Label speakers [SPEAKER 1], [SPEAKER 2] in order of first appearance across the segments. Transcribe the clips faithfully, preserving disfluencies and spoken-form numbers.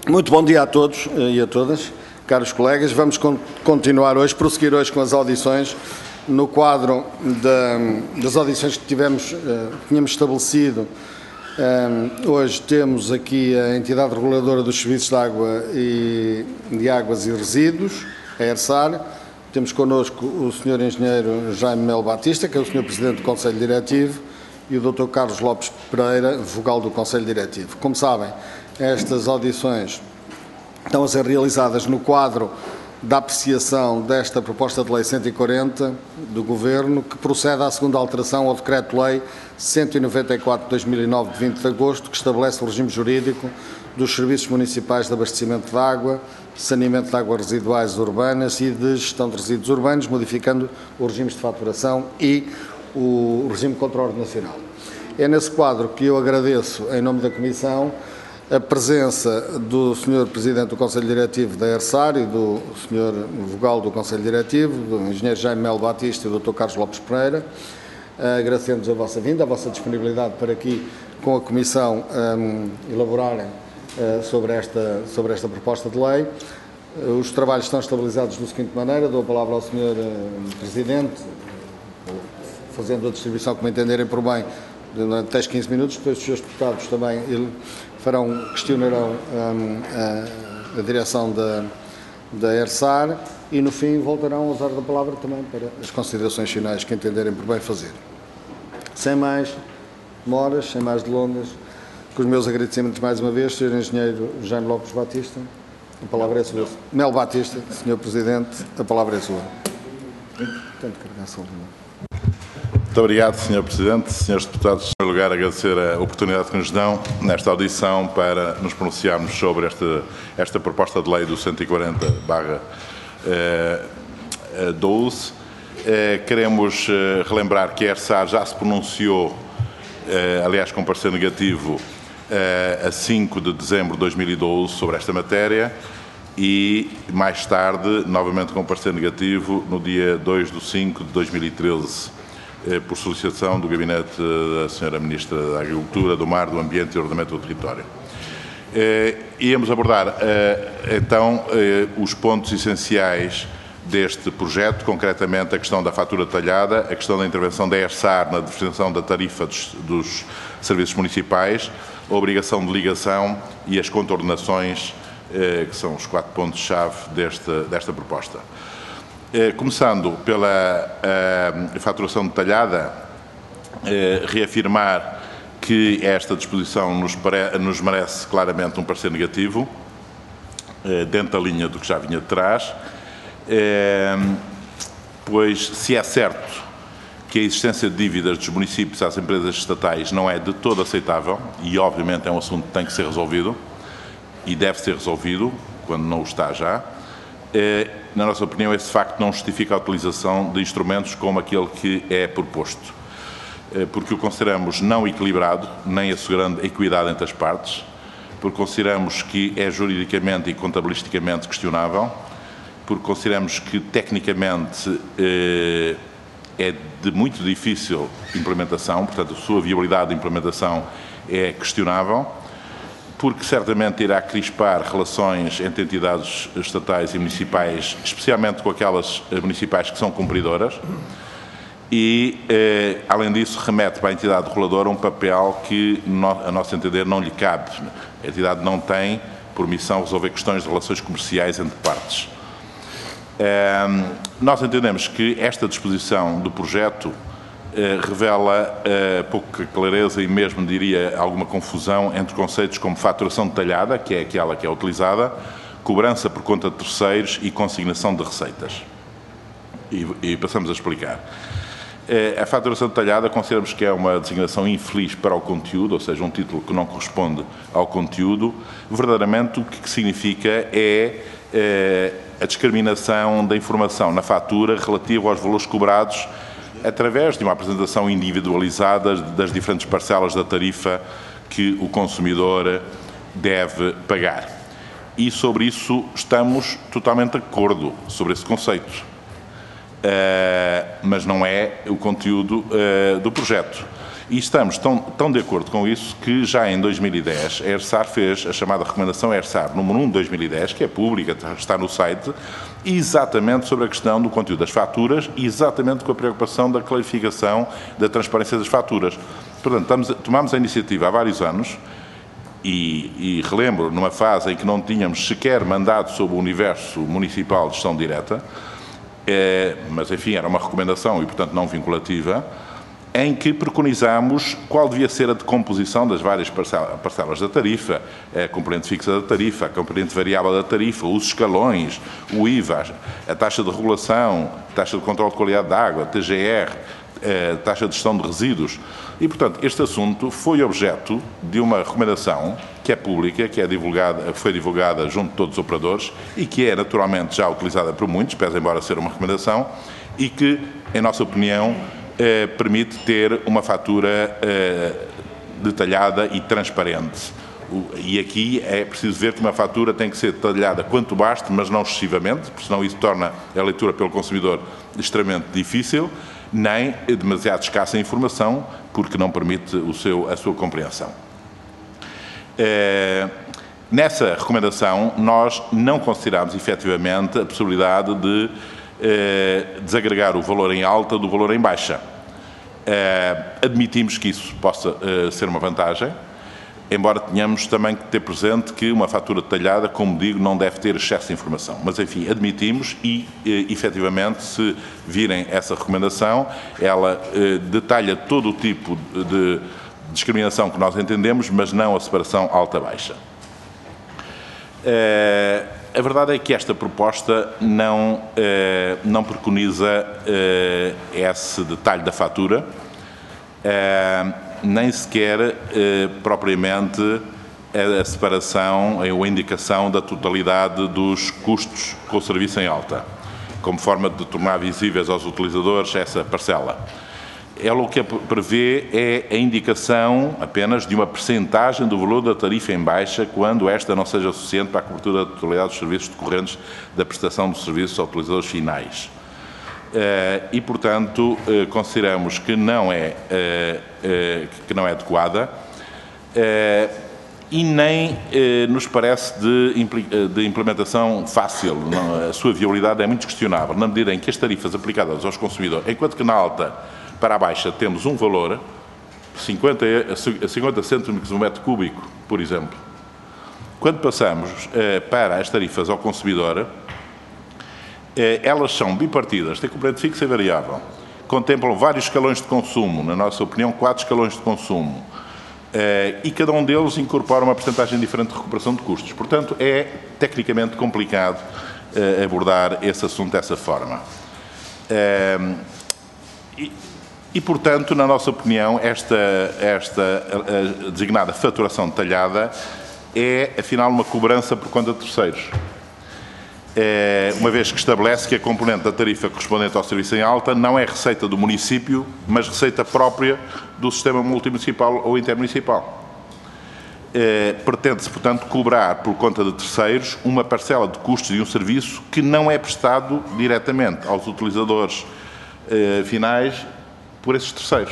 [SPEAKER 1] Muito bom dia a todos e a todas, caros colegas. Vamos continuar hoje, prosseguir hoje com as audições. No quadro da, das audições que tivemos, tínhamos estabelecido, hoje temos aqui a entidade reguladora dos serviços de água e de águas e resíduos, a ERSAR. Temos connosco o senhor Engenheiro Jaime Melo Batista, que é o senhor Presidente do Conselho Diretivo, e o doutor Carlos Lopes Pereira, vogal do Conselho Diretivo. Como sabem, estas audições estão a ser realizadas no quadro da apreciação desta proposta de lei cento e quarenta do Governo, que procede à segunda alteração ao Decreto-Lei cento e noventa e quatro de dois mil e nove, de vinte de agosto, que estabelece o regime jurídico dos serviços municipais de abastecimento de água, saneamento de águas residuais urbanas e de gestão de resíduos urbanos, modificando os regimes de faturação e o regime de controle nacional. É nesse quadro que eu agradeço, em nome da Comissão, a presença do senhor Presidente do Conselho Diretivo da ERSAR e do senhor vogal do Conselho Diretivo, do Engenheiro Jaime Melo Batista e do doutor Carlos Lopes Pereira. Agradecemos a vossa vinda, a vossa disponibilidade para aqui, com a Comissão, um, elaborarem uh, sobre, esta, sobre esta proposta de lei. Uh, os trabalhos estão estabilizados da seguinte maneira: dou a palavra ao senhor uh, Presidente, fazendo a distribuição como entenderem por bem, durante dez, quinze minutos. Depois os senhores deputados também ele, farão, questionarão um, a, a direção da, da ERSAR e, no fim, voltarão a usar da palavra também para as considerações finais que entenderem por bem fazer. Sem mais demoras, sem mais delongas, com os meus agradecimentos mais uma vez, senhor Engenheiro Jaime Lopes Batista, a palavra é sua. Melo Batista, senhor Presidente, a palavra é sua. Tanto carregar só
[SPEAKER 2] Muito obrigado, senhor Presidente. Senhores deputados, em primeiro lugar, agradecer a oportunidade que nos dão nesta audição para nos pronunciarmos sobre esta, esta proposta de lei do cento e quarenta barra doze. Eh, queremos eh, relembrar que a ERSAR já se pronunciou, eh, aliás, com parecer negativo, eh, a cinco de dezembro de dois mil e doze sobre esta matéria e, mais tarde, novamente com parecer negativo, no dia dois de cinco de dois mil e treze. Por solicitação do Gabinete da senhora Ministra da Agricultura, do Mar, do Ambiente e Ordenamento do Território. Eh, íamos abordar, eh, então, eh, os pontos essenciais deste projeto, concretamente a questão da fatura detalhada, a questão da intervenção da ERSAR na definição da tarifa dos, dos serviços municipais, a obrigação de ligação e as contornações, eh, que são os quatro pontos-chave desta, desta proposta. Eh, começando pela eh, faturação detalhada, eh, reafirmar que esta disposição nos, pare, nos merece claramente um parecer negativo, eh, dentro da linha do que já vinha de trás, eh, pois se é certo que a existência de dívidas dos municípios às empresas estatais não é de todo aceitável e, obviamente, é um assunto que tem que ser resolvido e deve ser resolvido, quando não o está já, eh, na nossa opinião, esse facto não justifica a utilização de instrumentos como aquele que é proposto, porque o consideramos não equilibrado, nem assegurando a equidade entre as partes, porque consideramos que é juridicamente e contabilisticamente questionável, porque consideramos que tecnicamente é de muito difícil implementação, portanto, a sua viabilidade de implementação é questionável, porque certamente irá crispar relações entre entidades estatais e municipais, especialmente com aquelas municipais que são cumpridoras, e, eh, além disso, remete para a entidade reguladora um papel que, no, a nosso entender, não lhe cabe. A entidade não tem por missão resolver questões de relações comerciais entre partes. Eh, nós entendemos que esta disposição do projeto Uh, revela uh, pouca clareza e mesmo, diria, alguma confusão entre conceitos como faturação detalhada, que é aquela que é utilizada, cobrança por conta de terceiros e consignação de receitas. E, e passamos a explicar. Uh, a faturação detalhada consideramos que é uma designação infeliz para o conteúdo, ou seja, um título que não corresponde ao conteúdo. Verdadeiramente o que significa é uh, a discriminação da informação na fatura relativa aos valores cobrados através de uma apresentação individualizada das diferentes parcelas da tarifa que o consumidor deve pagar. E sobre isso estamos totalmente de acordo, sobre esse conceito. Uh, mas não é o conteúdo uh, do projeto. E estamos tão, tão de acordo com isso que já em dois mil e dez a ERSAR fez a chamada recomendação ERSAR número um de dois mil e dez, que é pública, está no site, exatamente sobre a questão do conteúdo das faturas e exatamente com a preocupação da clarificação da transparência das faturas. Portanto, estamos, tomamos a iniciativa há vários anos e, e relembro, numa fase em que não tínhamos sequer mandado sobre o universo municipal de gestão direta, é, mas enfim, era uma recomendação e, portanto, não vinculativa, em que preconizamos qual devia ser a decomposição das várias parcelas da tarifa, a componente fixa da tarifa, a componente variável da tarifa, os escalões, o I V A, a taxa de regulação, a taxa de controle de qualidade da água, a T G R, a taxa de gestão de resíduos. E, portanto, este assunto foi objeto de uma recomendação que é pública, que é divulgada, foi divulgada junto de todos os operadores e que é naturalmente já utilizada por muitos, pese embora ser uma recomendação, e que, em nossa opinião, Eh, permite ter uma fatura eh, detalhada e transparente. O, e aqui é preciso ver que uma fatura tem que ser detalhada quanto baste, mas não excessivamente, porque senão isso torna a leitura pelo consumidor extremamente difícil, nem demasiado escassa a informação, porque não permite o seu, a sua compreensão. Eh, nessa recomendação, nós não consideramos efetivamente a possibilidade de Eh, desagregar o valor em alta do valor em baixa. Eh, admitimos que isso possa eh, ser uma vantagem, embora tenhamos também que ter presente que uma fatura detalhada, como digo, não deve ter excesso de informação. Mas, enfim, admitimos e, eh, efetivamente, se virem essa recomendação, ela eh, detalha todo o tipo de discriminação que nós entendemos, mas não a separação alta-baixa. Eh, A verdade é que esta proposta não, eh, não preconiza eh, esse detalhe da fatura, eh, nem sequer eh, propriamente a separação ou a indicação da totalidade dos custos com o serviço em alta, como forma de tornar visíveis aos utilizadores essa parcela. Ela o que prevê é a indicação apenas de uma percentagem do valor da tarifa em baixa quando esta não seja suficiente para a cobertura da totalidade dos serviços decorrentes da prestação dos serviços aos utilizadores finais. E, portanto, consideramos que não é, que não é adequada e nem nos parece de implementação fácil. A sua viabilidade é muito questionável, na medida em que as tarifas aplicadas aos consumidores, enquanto que na alta para a baixa temos um valor, cinquenta, cinquenta cêntimos por metro cúbico, por exemplo. Quando passamos eh, para as tarifas ao consumidor, eh, elas são bipartidas, têm componente fixa e variável, contemplam vários escalões de consumo, na nossa opinião, quatro escalões de consumo, eh, e cada um deles incorpora uma percentagem diferente de recuperação de custos. Portanto, é tecnicamente complicado eh, abordar esse assunto dessa forma. Eh, e, E, portanto, na nossa opinião, esta, esta a, a designada faturação detalhada é, afinal, uma cobrança por conta de terceiros. É, uma vez que estabelece que a componente da tarifa correspondente ao serviço em alta não é receita do município, mas receita própria do sistema multimunicipal ou intermunicipal. É, pretende-se, portanto, cobrar por conta de terceiros uma parcela de custos de um serviço que não é prestado diretamente aos utilizadores é, finais por esses terceiros.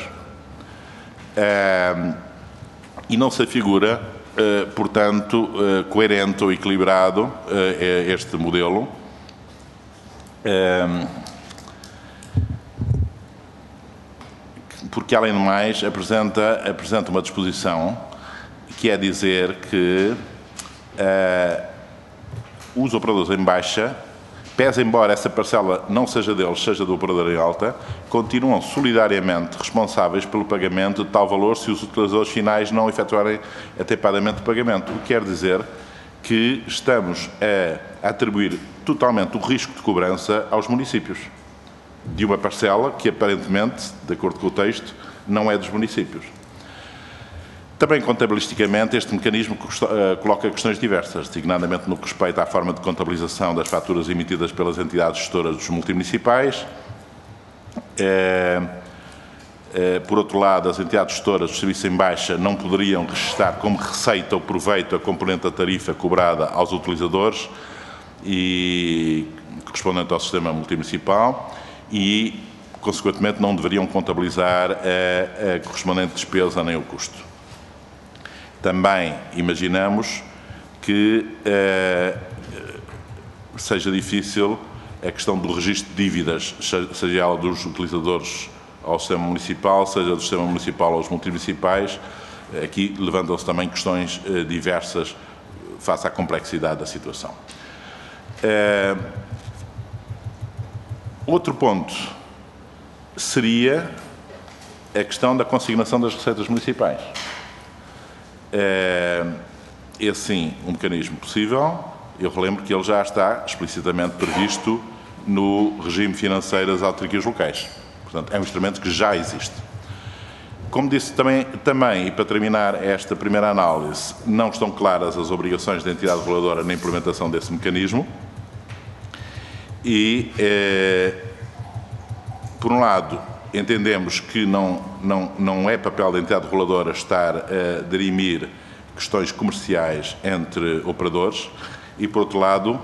[SPEAKER 2] Uh, e não se afigura, uh, portanto, uh, coerente ou equilibrado uh, este modelo. Uh, porque, além do mais, apresenta, apresenta uma disposição que é dizer que uh, os operadores em baixa, pese embora essa parcela não seja deles, seja do operador em alta, continuam solidariamente responsáveis pelo pagamento de tal valor se os utilizadores finais não efetuarem atempadamente o pagamento. O que quer dizer que estamos a atribuir totalmente o risco de cobrança aos municípios de uma parcela que, aparentemente, de acordo com o texto, não é dos municípios. Também, contabilisticamente, este mecanismo coloca questões diversas, designadamente no que respeita à forma de contabilização das faturas emitidas pelas entidades gestoras dos multimunicipais. É, é, por outro lado, as entidades gestoras do serviço em baixa não poderiam registrar como receita ou proveito a componente da tarifa cobrada aos utilizadores e correspondente ao sistema multimunicipal e consequentemente não deveriam contabilizar a, a correspondente despesa nem o custo. Também imaginamos que uh, seja difícil a questão do registro de dívidas, seja ela dos utilizadores ao sistema municipal, seja do sistema municipal aos multimunicipais. Aqui levantam-se também questões uh, diversas face à complexidade da situação. Uh, outro ponto seria a questão da consignação das receitas municipais. É, é sim um mecanismo possível. Eu relembro que ele já está explicitamente previsto no regime financeiro das autarquias locais. Portanto, é um instrumento que já existe. Como disse também, também, e para terminar esta primeira análise, não estão claras as obrigações da entidade reguladora na implementação desse mecanismo. E, é, por um lado, entendemos que não, não, não é papel da entidade reguladora estar a dirimir questões comerciais entre operadores e, por outro lado,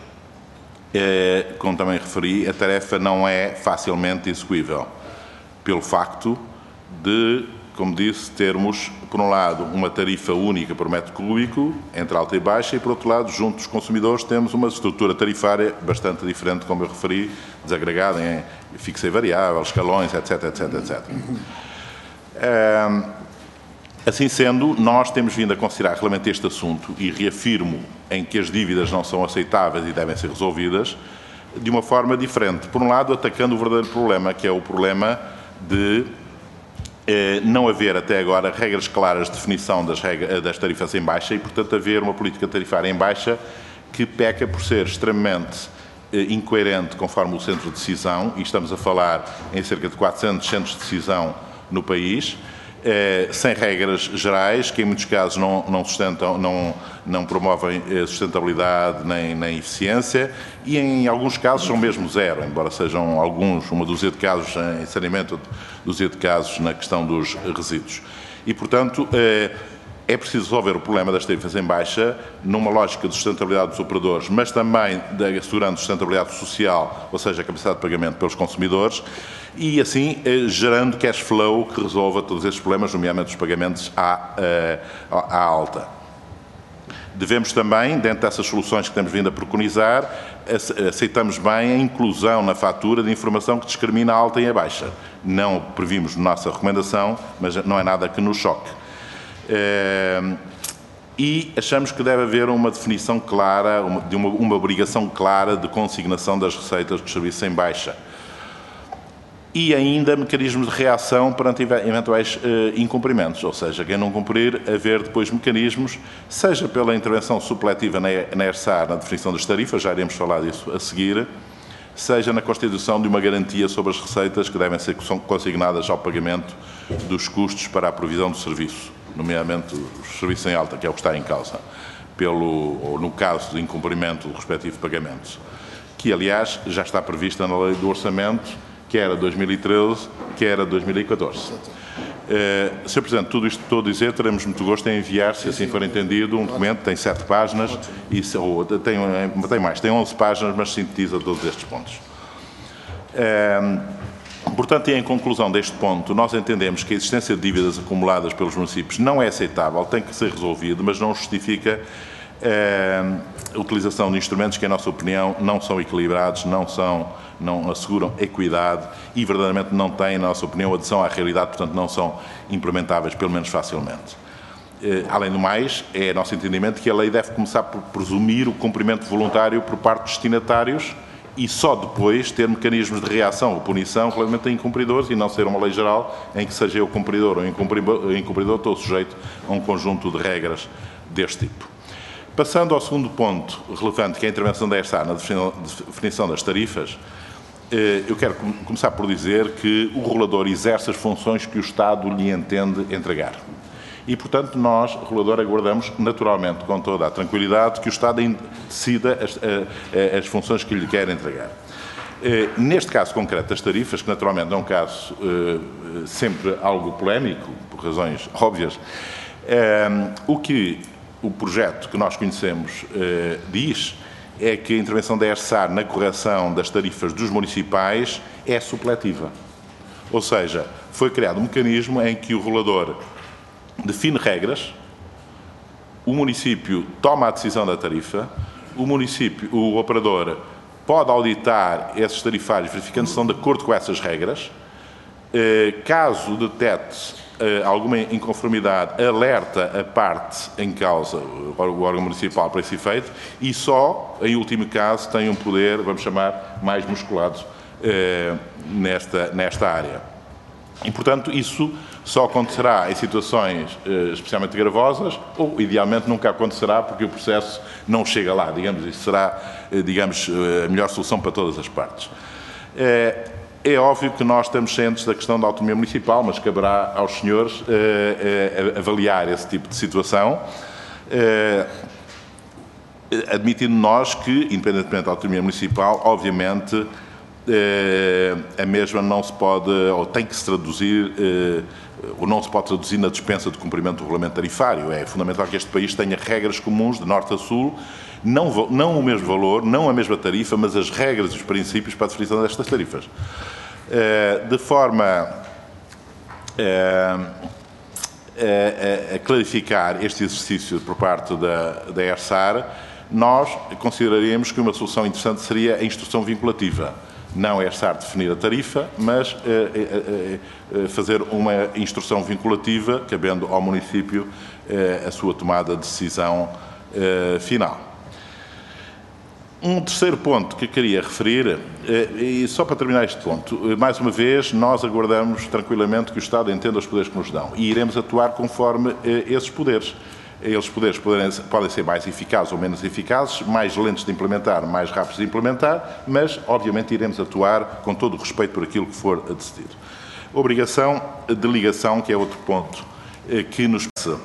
[SPEAKER 2] é, como também referi, a tarefa não é facilmente execuível, pelo facto de, como disse, termos, por um lado, uma tarifa única por metro cúbico, entre alta e baixa, e, por outro lado, junto dos consumidores, temos uma estrutura tarifária bastante diferente, como eu referi, desagregada em fixa e variável, escalões, etc, etc, etcétera. Assim sendo, nós temos vindo a considerar realmente este assunto, e reafirmo em que as dívidas não são aceitáveis e devem ser resolvidas, de uma forma diferente. Por um lado, atacando o verdadeiro problema, que é o problema de eh, não haver até agora regras claras de definição das, regras, das tarifas em baixa e, portanto, haver uma política tarifária em baixa que peca por ser extremamente eh, incoerente conforme o centro de decisão, e estamos a falar em cerca de quatrocentos centros de decisão no país, Eh, sem regras gerais, que em muitos casos não, não, sustentam, não, não promovem eh, sustentabilidade nem, nem eficiência, e em alguns casos são mesmo zero, embora sejam alguns, uma dúzia de casos em saneamento, dúzia de casos na questão dos resíduos. E, portanto, eh, é preciso resolver o problema das tarifas em baixa numa lógica de sustentabilidade dos operadores, mas também de assegurando sustentabilidade social, ou seja, a capacidade de pagamento pelos consumidores, e assim eh, gerando cash flow que resolva todos estes problemas, nomeadamente os pagamentos à, eh, à alta. Devemos também, dentro dessas soluções que temos vindo a preconizar, aceitamos bem a inclusão na fatura de informação que discrimina a alta e a baixa. Não previmos na nossa recomendação, mas não é nada que nos choque. Eh, e achamos que deve haver uma definição clara, uma, de uma, uma obrigação clara de consignação das receitas dos serviços em baixa. E ainda mecanismos de reação perante eventuais uh, incumprimentos, ou seja, quem não cumprir, haver depois mecanismos, seja pela intervenção supletiva na, na E R S A, na definição das tarifas, já iremos falar disso a seguir, seja na constituição de uma garantia sobre as receitas que devem ser consignadas ao pagamento dos custos para a provisão do serviço, nomeadamente os serviços em alta, que é o que está em causa, pelo, ou no caso de incumprimento do respectivo pagamento, que, aliás, já está prevista na lei do orçamento, que era dois mil e treze, que era dois mil e catorze. Uh, senhor Presidente, tudo isto que estou a dizer, teremos muito gosto em enviar, se assim for entendido, um documento, tem sete páginas, e, ou, tem, tem mais, tem onze páginas, mas sintetiza todos estes pontos. Uh, portanto, e em conclusão deste ponto, nós entendemos que a existência de dívidas acumuladas pelos municípios não é aceitável, tem que ser resolvido, mas não justifica uh, a utilização de instrumentos que, em nossa opinião, não são equilibrados, não são... não asseguram equidade e verdadeiramente não têm, na nossa opinião, adesão à realidade, portanto não são implementáveis, pelo menos facilmente. Eh, além do mais, é nosso entendimento que a lei deve começar por presumir o cumprimento voluntário por parte dos destinatários e só depois ter mecanismos de reação ou punição relativamente a incumpridores e não ser uma lei geral em que seja o cumpridor ou o incumpridor todo sujeito a um conjunto de regras deste tipo. Passando ao segundo ponto relevante, que é a intervenção da E R S A na definição das tarifas, eu quero começar por dizer que o regulador exerce as funções que o Estado lhe entende entregar. E, portanto, nós, regulador, aguardamos naturalmente, com toda a tranquilidade, que o Estado decida as, as funções que lhe quer entregar. Neste caso concreto das tarifas, que naturalmente é um caso sempre algo polémico, por razões óbvias, o que o projeto que nós conhecemos diz é que a intervenção da ERSAR na correção das tarifas dos municipais é supletiva. Ou seja, foi criado um mecanismo em que o regulador define regras, o município toma a decisão da tarifa, o município, o operador pode auditar esses tarifários verificando se estão de acordo com essas regras. Caso detecte alguma inconformidade, alerta a parte em causa, o órgão municipal para esse efeito, e só, em último caso, tem um poder, vamos chamar, mais musculado nesta, nesta área. E, portanto, isso só acontecerá em situações eh, especialmente gravosas ou, idealmente, nunca acontecerá porque o processo não chega lá. Digamos, isso será, eh, digamos, a melhor solução para todas as partes. É, é óbvio que nós estamos cientes da questão da autonomia municipal, mas caberá aos senhores eh, eh, avaliar esse tipo de situação, eh, admitindo nós que, independentemente da autonomia municipal, obviamente, a mesma não se pode, ou tem que se traduzir, ou não se pode traduzir na dispensa de cumprimento do regulamento tarifário. É fundamental que este país tenha regras comuns, de norte a sul, não, não o mesmo valor, não a mesma tarifa, mas as regras e os princípios para a definição destas tarifas. De forma a, a, a clarificar este exercício por parte da, da ERSAR, nós consideraríamos que uma solução interessante seria a instrução vinculativa. Não é ERSAR definir a tarifa, mas eh, eh, eh, fazer uma instrução vinculativa, cabendo ao município eh, a sua tomada de decisão eh, final. Um terceiro ponto que queria referir, eh, e só para terminar este ponto, eh, mais uma vez, nós aguardamos tranquilamente que o Estado entenda os poderes que nos dão e iremos atuar conforme eh, esses poderes. Eles poderes podem, podem ser mais eficazes ou menos eficazes, mais lentos de implementar, mais rápidos de implementar, mas, obviamente, iremos atuar com todo o respeito por aquilo que for decidido. Obrigação de ligação, que é outro ponto que nos parece,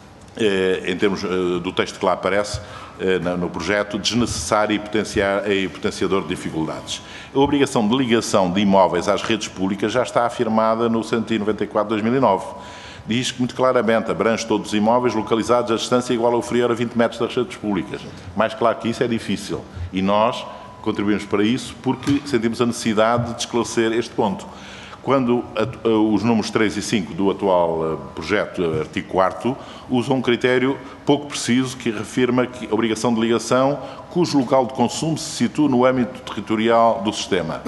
[SPEAKER 2] em termos do texto que lá aparece no projeto, desnecessário e, potenciar, e potenciador de dificuldades. A obrigação de ligação de imóveis às redes públicas já está afirmada no cento e noventa e quatro barra dois mil e nove. Diz que muito claramente abrange todos os imóveis localizados a distância igual ou inferior a vinte metros das redes públicas. Mais claro que isso é difícil e nós contribuímos para isso porque sentimos a necessidade de esclarecer este ponto. Quando a, a, os números três e cinco do atual uh, projeto, uh, artigo quarto, usam um critério pouco preciso que reafirma que a obrigação de ligação cujo local de consumo se situa no âmbito territorial do sistema.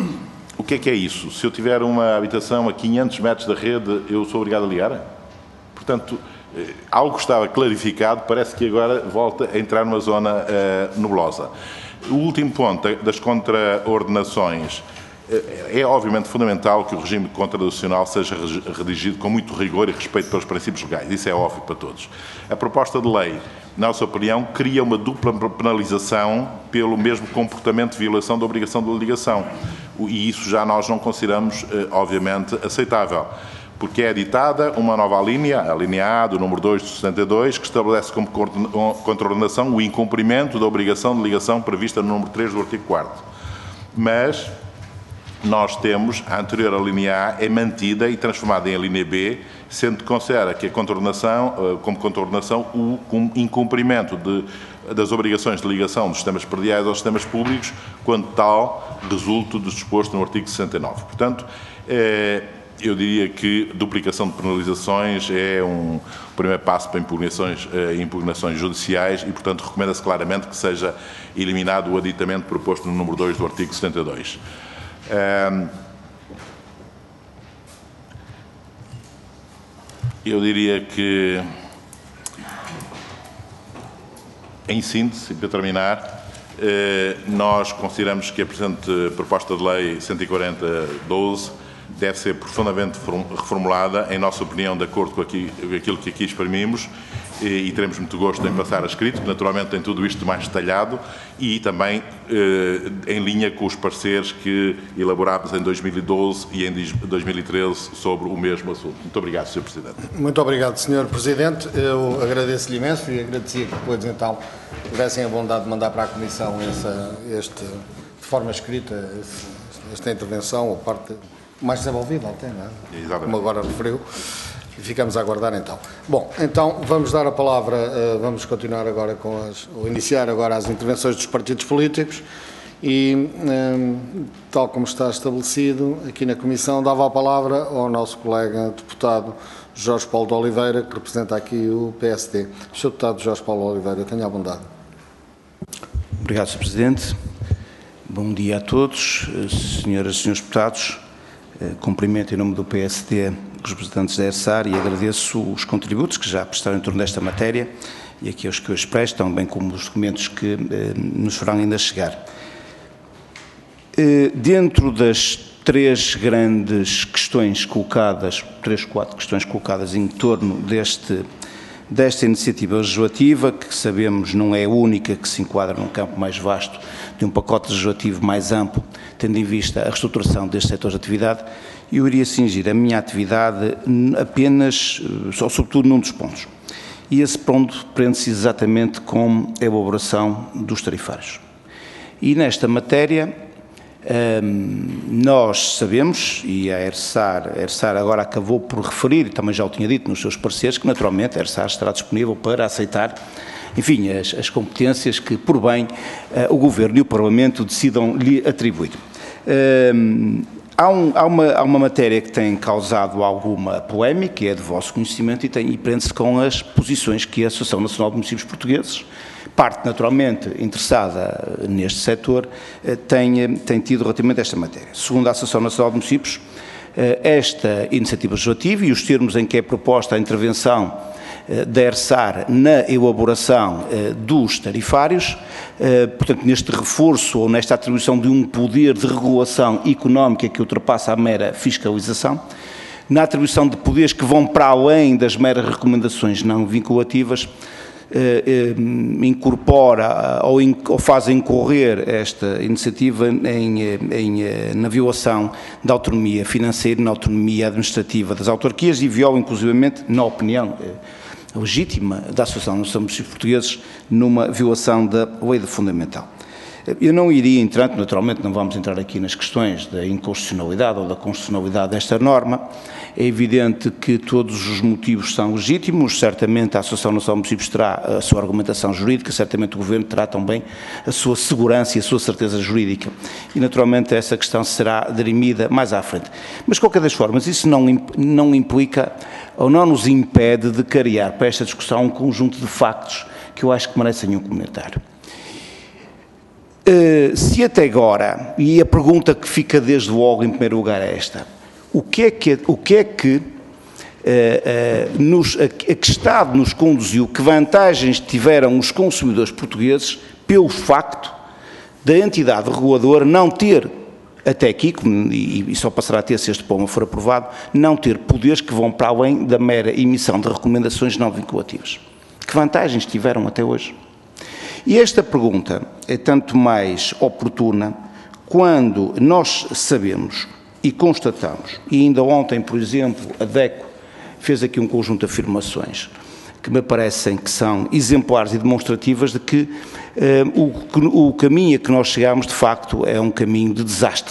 [SPEAKER 2] O que é que é isso? Se eu tiver uma habitação a quinhentos metros da rede, eu sou obrigado a ligar? Portanto, algo estava clarificado, parece que agora volta a entrar numa zona uh, nebulosa. O último ponto das contraordenações. É obviamente fundamental que o regime contradicional seja redigido com muito rigor e respeito pelos princípios legais. Isso é óbvio para todos. A proposta de lei, na nossa opinião, cria uma dupla penalização pelo mesmo comportamento de violação da obrigação de ligação. E isso já nós não consideramos, obviamente, aceitável. Porque é editada uma nova linha, a linha A do número dois do sessenta e dois, que estabelece como contraordenação o incumprimento da obrigação de ligação prevista no número três do artigo quarto. Mas nós temos, a anterior a linha A é mantida e transformada em a linha B, sendo que considera que a contornação, como contornação, o incumprimento de, das obrigações de ligação dos sistemas prediais aos sistemas públicos, quando tal resulta do disposto no artigo sessenta e nove. Portanto, eh, eu diria que duplicação de penalizações é um primeiro passo para impugnações, eh, impugnações judiciais e, portanto, recomenda-se claramente que seja eliminado o aditamento proposto no número dois do artigo setenta e dois. Eu diria que, em síntese, para terminar, nós consideramos que a presente proposta de lei cento e quarenta barra doze deve ser profundamente reformulada, em nossa opinião, de acordo com aquilo que aqui exprimimos, e teremos muito gosto em passar a escrito, que naturalmente tem tudo isto mais detalhado e também eh, em linha com os pareceres que elaborámos em dois mil e doze e em dois mil e treze sobre o mesmo assunto. Muito obrigado, senhor Presidente.
[SPEAKER 1] Muito obrigado, senhor Presidente. Eu agradeço-lhe imenso e agradecia que depois, então, tivessem a bondade de mandar para a Comissão essa, este, de forma escrita esta intervenção, ou parte mais desenvolvida até, não é?
[SPEAKER 2] Exatamente.
[SPEAKER 1] Como agora referiu. e ficamos a aguardar então. Bom, então vamos dar a palavra, uh, vamos continuar agora com as, ou iniciar agora as intervenções dos partidos políticos e, um, tal como está estabelecido aqui na Comissão, dava a palavra ao nosso colega deputado Jorge Paulo de Oliveira, que representa aqui o P S D. senhor Deputado Jorge Paulo de Oliveira, tenha a bondade.
[SPEAKER 3] Obrigado, senhor Presidente. Bom dia a todos, senhoras e senhores deputados. Cumprimento em nome do P S D os representantes da ERSAR e agradeço os contributos que já prestaram em torno desta matéria e aqui os que hoje prestam, bem como os documentos que eh, nos farão ainda chegar. Eh, dentro das três grandes questões colocadas, três, quatro questões colocadas em torno deste, desta iniciativa legislativa, que sabemos não é a única que se enquadra num campo mais vasto de um pacote legislativo mais amplo, tendo em vista a reestruturação destes setores de atividade, eu iria cingir a minha atividade apenas, ou sobretudo, num dos pontos. E esse ponto prende-se exatamente com a elaboração dos tarifários. E nesta matéria, hum, nós sabemos, e a ERSAR, a ERSAR agora acabou por referir, e também já o tinha dito nos seus pareceres, que naturalmente a ERSAR estará disponível para aceitar, enfim, as, as competências que, por bem, uh, o Governo e o Parlamento decidam lhe atribuir. Um, há, um, há, uma, há uma matéria que tem causado alguma polémica, e é de vosso conhecimento, e, tem, e prende-se com as posições que a Associação Nacional de Municípios Portugueses, parte naturalmente interessada neste setor, tem, tem tido relativamente a esta matéria. Segundo a Associação Nacional de Municípios, esta iniciativa legislativa e os termos em que é proposta a intervenção da ERSAR na elaboração eh, dos tarifários, eh, portanto, neste reforço ou nesta atribuição de um poder de regulação económica que ultrapassa a mera fiscalização, na atribuição de poderes que vão para além das meras recomendações não vinculativas, eh, eh, incorpora ou, in, ou faz incorrer esta iniciativa em, em, na violação da autonomia financeira, na autonomia administrativa das autarquias e viola, inclusivamente, na opinião eh, legítima da Associação Nacional de Municípios Portugueses, numa violação da lei fundamental. Eu não iria entrar, naturalmente não vamos entrar aqui nas questões da inconstitucionalidade ou da constitucionalidade desta norma. É evidente que todos os motivos são legítimos, certamente a Associação Nacional de Municípios terá a sua argumentação jurídica, certamente o Governo terá também a sua segurança e a sua certeza jurídica. E naturalmente essa questão será dirimida mais à frente. Mas de qualquer das formas, isso não, não implica ou não nos impede de criar para esta discussão um conjunto de factos que eu acho que merecem um comentário. Uh, se até agora, e a pergunta que fica desde logo em primeiro lugar é esta, o que é que, o que, é que, uh, uh, nos, a, a que estado nos conduziu, que vantagens tiveram os consumidores portugueses pelo facto da entidade reguladora não ter, até aqui, e, e só passará a ter se este plano for aprovado, não ter poderes que vão para além da mera emissão de recomendações não vinculativas. Que vantagens tiveram até hoje? E esta pergunta é tanto mais oportuna quando nós sabemos e constatamos, e ainda ontem, por exemplo, a DECO fez aqui um conjunto de afirmações que me parecem que são exemplares e demonstrativas de que eh, o, o caminho a que nós chegamos, de facto, é um caminho de desastre,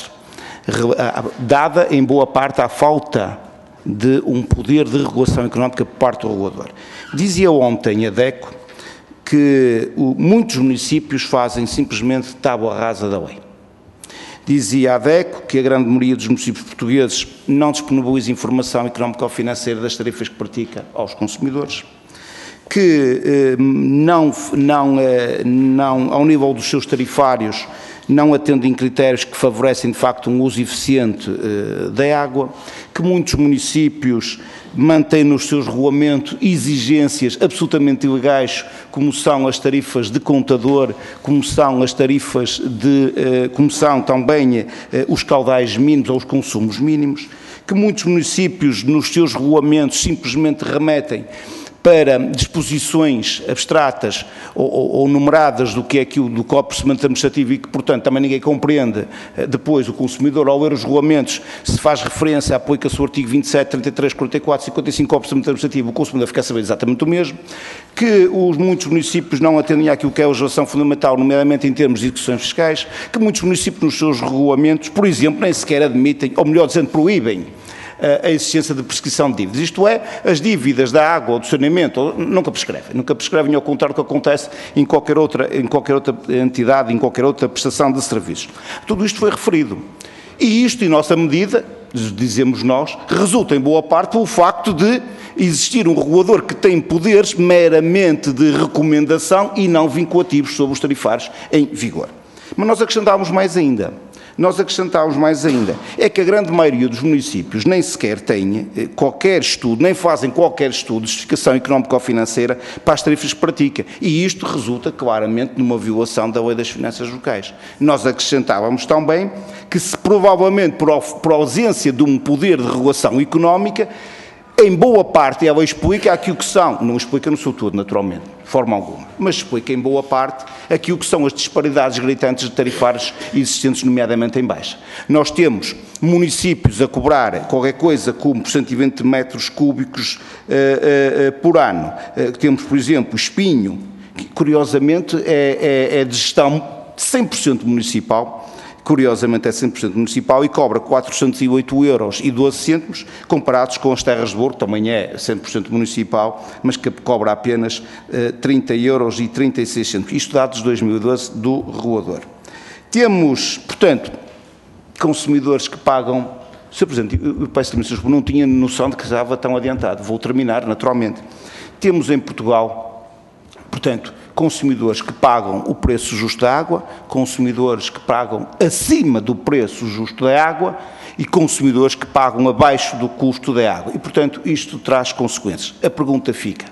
[SPEAKER 3] dada em boa parte a falta de um poder de regulação económica por parte do regulador. Dizia ontem a DECO que o, muitos municípios fazem simplesmente tábua rasa da lei. Dizia a DECO que a grande maioria dos municípios portugueses não disponibiliza informação económica ou financeira das tarifas que pratica aos consumidores, que eh, não, não, eh, não, ao nível dos seus tarifários, não atendem critérios que favorecem, de facto, um uso eficiente eh, da água, que muitos municípios mantêm nos seus regulamentos exigências absolutamente ilegais, como são as tarifas de contador, como são as tarifas de, eh, como são também eh, os caudais mínimos ou os consumos mínimos, que muitos municípios nos seus regulamentos simplesmente remetem para disposições abstratas ou, ou, ou numeradas do que é aquilo do Código de Procedimento Administrativo e que, portanto, também ninguém compreende depois o consumidor, ao ler os regulamentos, se faz referência, aplica-se o artigo vinte e sete, trinta e três, quarenta e quatro, cinquenta e cinco do Código de Procedimento Administrativo, o consumidor fica a saber exatamente o mesmo, que os, muitos municípios não atendem àquilo que é a legislação fundamental, nomeadamente em termos de execuções fiscais, que muitos municípios nos seus regulamentos, por exemplo, nem sequer admitem, ou melhor dizendo, proíbem, a existência de prescrição de dívidas. Isto é, as dívidas da água ou do saneamento nunca prescrevem, nunca prescrevem, ao contrário do que acontece em qualquer outra, em qualquer outra entidade, em qualquer outra prestação de serviços. Tudo isto foi referido. E isto, em nossa medida, dizemos nós, resulta em boa parte pelo facto de existir um regulador que tem poderes meramente de recomendação e não vinculativos sobre os tarifários em vigor. Mas nós acrescentávamos mais ainda. Nós acrescentávamos mais ainda, é que a grande maioria dos municípios nem sequer tem qualquer estudo, nem fazem qualquer estudo de justificação económica ou financeira para as tarifas que pratica. E isto resulta claramente numa violação da Lei das Finanças Locais. Nós acrescentávamos também que, se provavelmente por, por ausência de um poder de regulação económica, em boa parte ela explica aquilo que são, não explica no seu todo, naturalmente, de forma alguma, mas explica em boa parte aquilo que são as disparidades gritantes de tarifários existentes, nomeadamente em Baixa. Nós temos municípios a cobrar qualquer coisa como por cento e vinte metros cúbicos uh, uh, por ano. Uh, temos, por exemplo, Espinho, que curiosamente é, é, é de gestão cem por cento municipal, curiosamente é cem por cento municipal e cobra quatrocentos e oito euros e doze cêntimos, comparados com as Terras de Borgo, também é cem por cento municipal, mas que cobra apenas uh, trinta euros e trinta e seis cêntimos. Isto dados de dois mil e doze do regulador. Temos, portanto, consumidores que pagam... senhor Presidente, eu peço imensa, não tinha noção de que estava tão adiantado. Vou terminar, naturalmente. Temos em Portugal, portanto, consumidores que pagam o preço justo da água, consumidores que pagam acima do preço justo da água e consumidores que pagam abaixo do custo da água. E, portanto, isto traz consequências. A pergunta fica,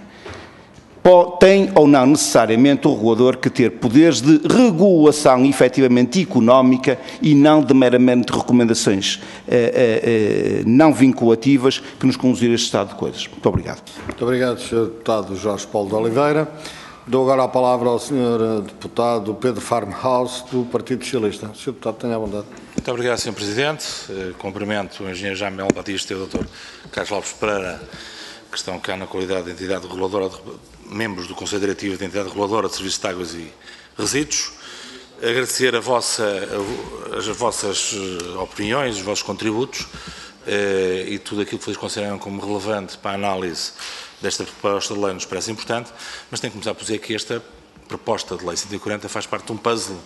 [SPEAKER 3] tem ou não necessariamente o regulador que ter poderes de regulação efetivamente económica e não de meramente recomendações eh, eh, não vinculativas que nos conduzir a este estado de coisas? Muito obrigado.
[SPEAKER 1] Muito obrigado, senhor Deputado Jorge Paulo de Oliveira. Dou agora a palavra ao senhor Deputado Pedro Farmhouse, do Partido Socialista. senhor Deputado, tenha a bondade.
[SPEAKER 4] Muito obrigado, senhor Presidente. Cumprimento o engenheiro Jamel Batista e o doutor Carlos Lopes Pereira, que estão cá na qualidade de entidade reguladora, de membros do Conselho Diretivo da entidade reguladora de Serviços de Águas e Resíduos. Agradecer a vossa, as vossas opiniões, os vossos contributos eh, e tudo aquilo que vocês consideram como relevante para a análise desta proposta de lei nos parece importante, mas tenho que começar por dizer que esta proposta de lei cento e quarenta faz parte de um puzzle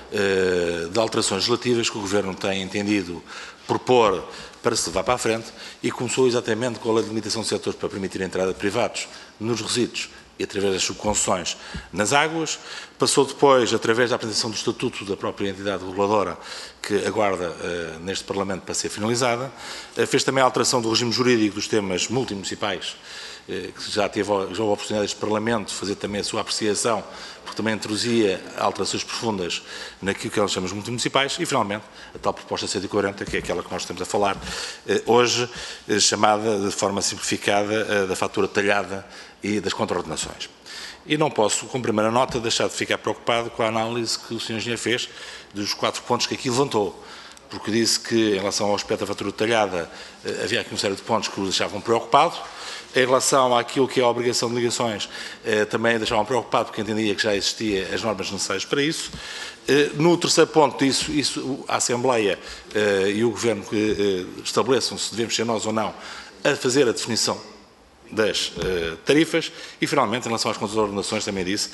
[SPEAKER 4] eh, de alterações legislativas que o Governo tem entendido propor para se levar para a frente e começou exatamente com a lei de limitação de setores para permitir a entrada de privados nos resíduos e através das subconcessões nas águas, passou depois, através da apresentação do Estatuto da própria entidade reguladora, que aguarda uh, neste Parlamento para ser finalizada, uh, fez também a alteração do regime jurídico dos temas multimunicipais, uh, que já teve já houve a oportunidade deste Parlamento de fazer também a sua apreciação, porque também introduzia alterações profundas naquilo que nós chamamos multimunicipais, e finalmente a tal proposta cento e quarenta, que é aquela que nós estamos a falar uh, hoje, uh, chamada de forma simplificada uh, da fatura talhada e das contraordenações. E não posso, com primeira nota, deixar de ficar preocupado com a análise que o senhor Engenheiro fez dos quatro pontos que aqui levantou, porque disse que, em relação ao aspecto da fatura detalhada, havia aqui um série de pontos que o deixavam preocupado. Em relação àquilo que é a obrigação de ligações, também deixavam preocupado, porque entendia que já existiam as normas necessárias para isso. No terceiro ponto, isso, isso a Assembleia e o Governo que estabeleçam se devemos ser nós ou não a fazer a definição das uh, tarifas e, finalmente, em relação às contraordenações, também disse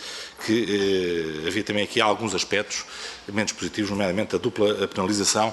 [SPEAKER 4] que uh, havia também aqui alguns aspectos menos positivos, nomeadamente a dupla penalização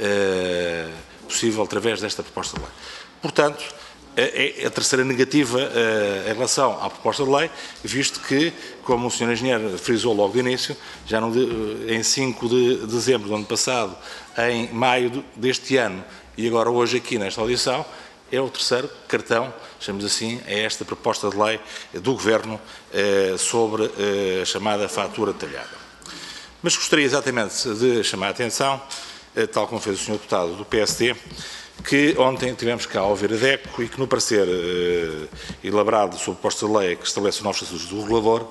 [SPEAKER 4] uh, possível através desta proposta de lei. Portanto, é a terceira negativa uh, em relação à proposta de lei, visto que, como o senhor Engenheiro frisou logo de início, já no, em cinco de dezembro do ano passado, em maio deste ano e agora hoje aqui nesta audição, é o terceiro cartão, chamamos assim, é esta proposta de lei do Governo eh, sobre eh, a chamada fatura detalhada. Mas gostaria exatamente de chamar a atenção, eh, tal como fez o senhor Deputado do P S D, que ontem tivemos cá a ouvir a DECO e que no parecer eh, elaborado sobre a proposta de lei que estabelece os novos estatutos do regulador,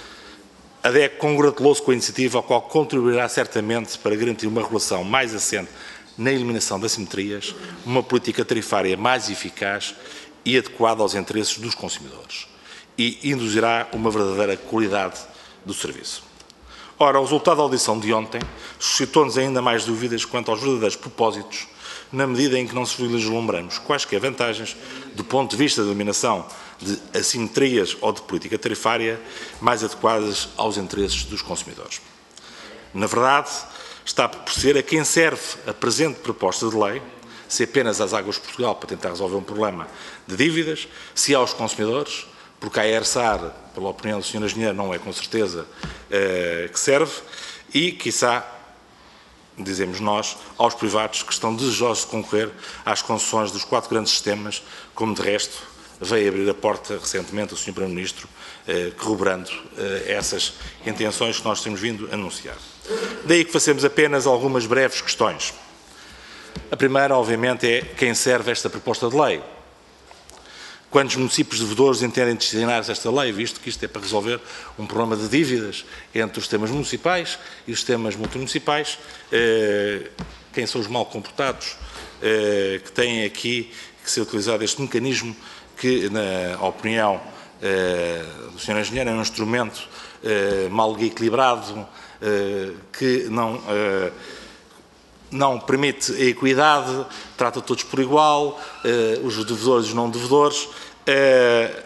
[SPEAKER 4] a DECO congratulou-se com a iniciativa, a qual contribuirá certamente para garantir uma regulação mais assente na eliminação das assimetrias, uma política tarifária mais eficaz e adequada aos interesses dos consumidores e induzirá uma verdadeira qualidade do serviço. Ora, o resultado da audição de ontem suscitou-nos ainda mais dúvidas quanto aos verdadeiros propósitos na medida em que não se vislumbramos quaisquer vantagens do ponto de vista da eliminação de assimetrias ou de política tarifária mais adequadas aos interesses dos consumidores. Na verdade, está por ser a quem serve a presente proposta de lei, se apenas às Águas de Portugal para tentar resolver um problema de dívidas, se aos consumidores, porque a ERSAR, pela opinião do senhor Engenheiro, não é com certeza eh, que serve, e, quiçá, dizemos nós, aos privados que estão desejosos de concorrer às concessões dos quatro grandes sistemas, como de resto veio abrir a porta recentemente o senhor Primeiro-Ministro, eh, corroborando eh, essas intenções que nós temos vindo a anunciar. Daí que façamos apenas algumas breves questões. A primeira, obviamente, é quem serve esta proposta de lei. Quantos municípios devedores entendem destinar-se a esta lei, visto que isto é para resolver um problema de dívidas entre os sistemas municipais e os sistemas multimunicipais? Eh, quem são os mal comportados eh, que têm aqui que ser utilizado este mecanismo que, na opinião eh, do senhor Engenheiro, é um instrumento eh, mal equilibrado, eh, que não... Eh, não permite a equidade, trata todos por igual, eh, os devedores e os não devedores. Eh,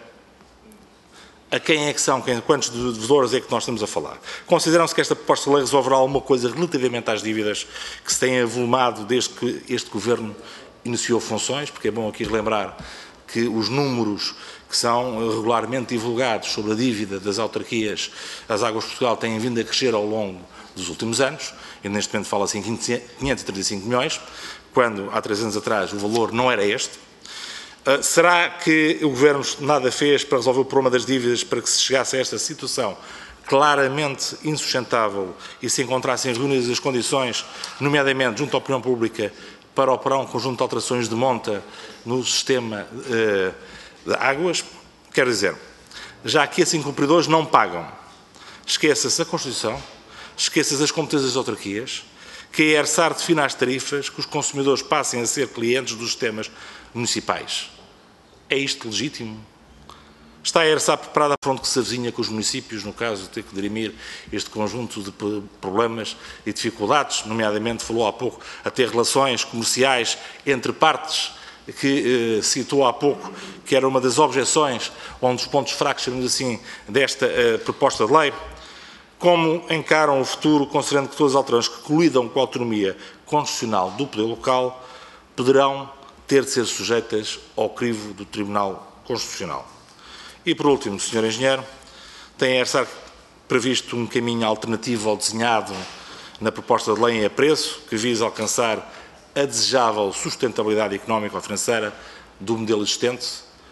[SPEAKER 4] a quem é que são, quem, quantos devedores é que nós estamos a falar? Consideram-se que esta proposta de lei resolverá alguma coisa relativamente às dívidas que se têm avolumado desde que este Governo iniciou funções? Porque é bom aqui lembrar que os números que são regularmente divulgados sobre a dívida das autarquias, as Águas de Portugal, têm vindo a crescer ao longo dos últimos anos, e neste momento fala-se em quinhentos e trinta e cinco milhões, quando há três anos atrás o valor não era este. Uh, será que o Governo nada fez para resolver o problema das dívidas para que se chegasse a esta situação claramente insustentável e se encontrassem reunidas as condições, nomeadamente junto à opinião pública, para operar um conjunto de alterações de monta no sistema uh, de águas? Quer dizer, já que esses incumpridores não pagam, esqueça-se a Constituição, esqueça-se as competências das autarquias, que a ERSAR defina as tarifas, que os consumidores passem a ser clientes dos sistemas municipais. É isto legítimo? Está a ERSAR preparada para onde que se avizinha com os municípios, no caso de ter que dirimir este conjunto de problemas e dificuldades, nomeadamente falou há pouco a ter relações comerciais entre partes, que eh, citou há pouco, que era uma das objeções, ou um dos pontos fracos, chamamos assim, desta eh, proposta de lei? Como encaram o futuro, considerando que todas as alterações que colidam com a autonomia constitucional do poder local poderão ter de ser sujeitas ao crivo do Tribunal Constitucional? E, por último, senhor Engenheiro, tem a ERSAR previsto um caminho alternativo ao desenhado na proposta de lei em apreço, que visa alcançar a desejável sustentabilidade económica ou financeira do modelo existente?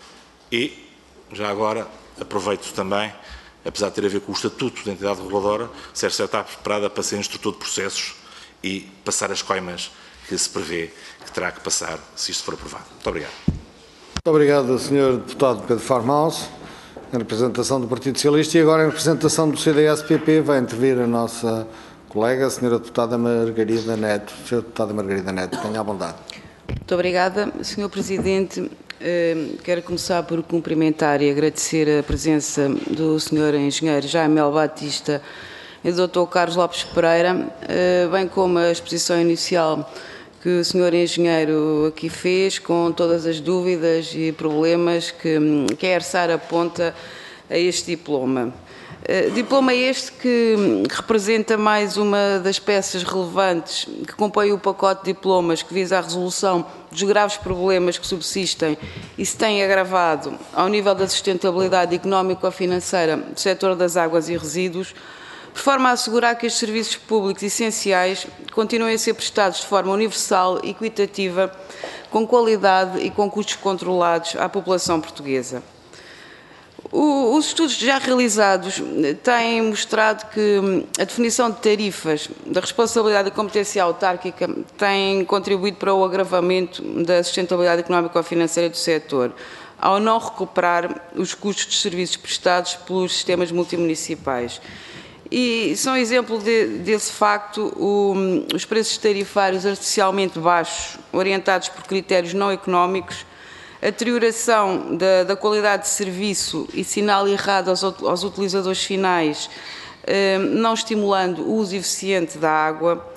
[SPEAKER 4] E, já agora, aproveito também, apesar de ter a ver com o Estatuto da Entidade Reguladora, se a ERSAR está preparada para ser instrutor de processos e passar as coimas que se prevê que terá que passar se isto for aprovado. Muito obrigado.
[SPEAKER 1] Muito obrigado, senhor Deputado Pedro Farmaus, em representação do Partido Socialista, e agora em representação do C D S P P vai intervir a nossa colega, a senhora Deputada Margarida Neto. Senhora Deputada Margarida Neto, tenha a bondade.
[SPEAKER 5] Muito obrigada, senhor Presidente. Quero começar por cumprimentar e agradecer a presença do senhor Engenheiro Jaime Melo Batista e do doutor Carlos Lopes Pereira, bem como a exposição inicial que o senhor Engenheiro aqui fez, com todas as dúvidas e problemas que, que a ERSAR aponta a este diploma. Diploma este que representa mais uma das peças relevantes que compõe o pacote de diplomas que visa a resolução dos graves problemas que subsistem e se têm agravado ao nível da sustentabilidade económico-financeira do setor das águas e resíduos, de forma a assegurar que estes serviços públicos essenciais continuem a ser prestados de forma universal, equitativa, com qualidade e com custos controlados à população portuguesa. O, os estudos já realizados têm mostrado que a definição de tarifas da responsabilidade e competência autárquica tem contribuído para o agravamento da sustentabilidade económico-financeira do setor, ao não recuperar os custos de serviços prestados pelos sistemas multimunicipais. E são exemplo de, desse facto o, os preços tarifários artificialmente baixos, orientados por critérios não económicos, a deterioração da, da qualidade de serviço e sinal errado aos, aos utilizadores finais, eh, não estimulando o uso eficiente da água,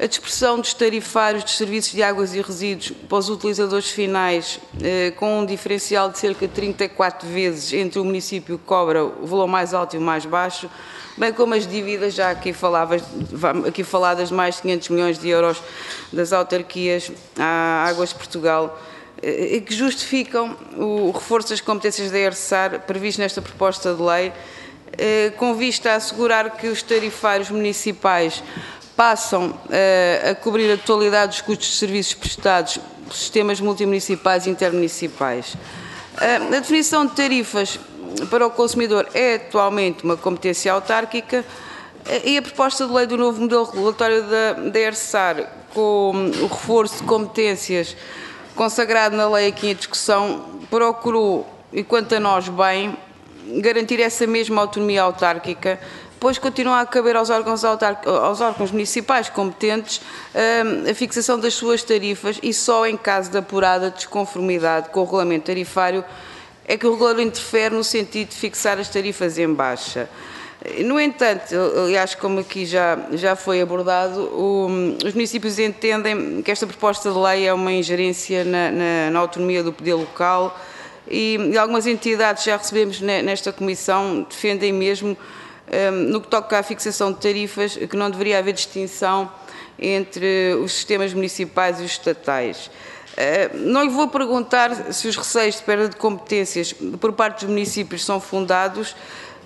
[SPEAKER 5] a dispersão dos tarifários dos serviços de águas e resíduos para os utilizadores finais, eh, com um diferencial de cerca de trinta e quatro vezes entre o município que cobra o valor mais alto e o mais baixo, bem como as dívidas já aqui, falavas, aqui faladas de mais de quinhentos milhões de euros das autarquias à Águas de Portugal, eh, que justificam o reforço das competências da ERSAR previsto nesta proposta de lei, eh, com vista a assegurar que os tarifários municipais passam uh, a cobrir a totalidade dos custos de serviços prestados por sistemas multimunicipais e intermunicipais. Uh, a definição de tarifas para o consumidor é atualmente uma competência autárquica uh, e a proposta de lei do novo modelo regulatório da, da ERSAR, com o reforço de competências consagrado na lei aqui em discussão, procurou, e quanto a nós bem, garantir essa mesma autonomia autárquica, pois continua a caber aos órgãos, aos órgãos municipais competentes a fixação das suas tarifas e só em caso de apurada desconformidade com o regulamento tarifário é que o regulador interfere no sentido de fixar as tarifas em baixa. No entanto, aliás, como aqui já, já foi abordado, o, os municípios entendem que esta proposta de lei é uma ingerência na, na, na autonomia do poder local e, e algumas entidades, já recebemos nesta comissão, defendem mesmo no que toca à fixação de tarifas, que não deveria haver distinção entre os sistemas municipais e os estatais. Não lhe vou perguntar se os receios de perda de competências por parte dos municípios são fundados,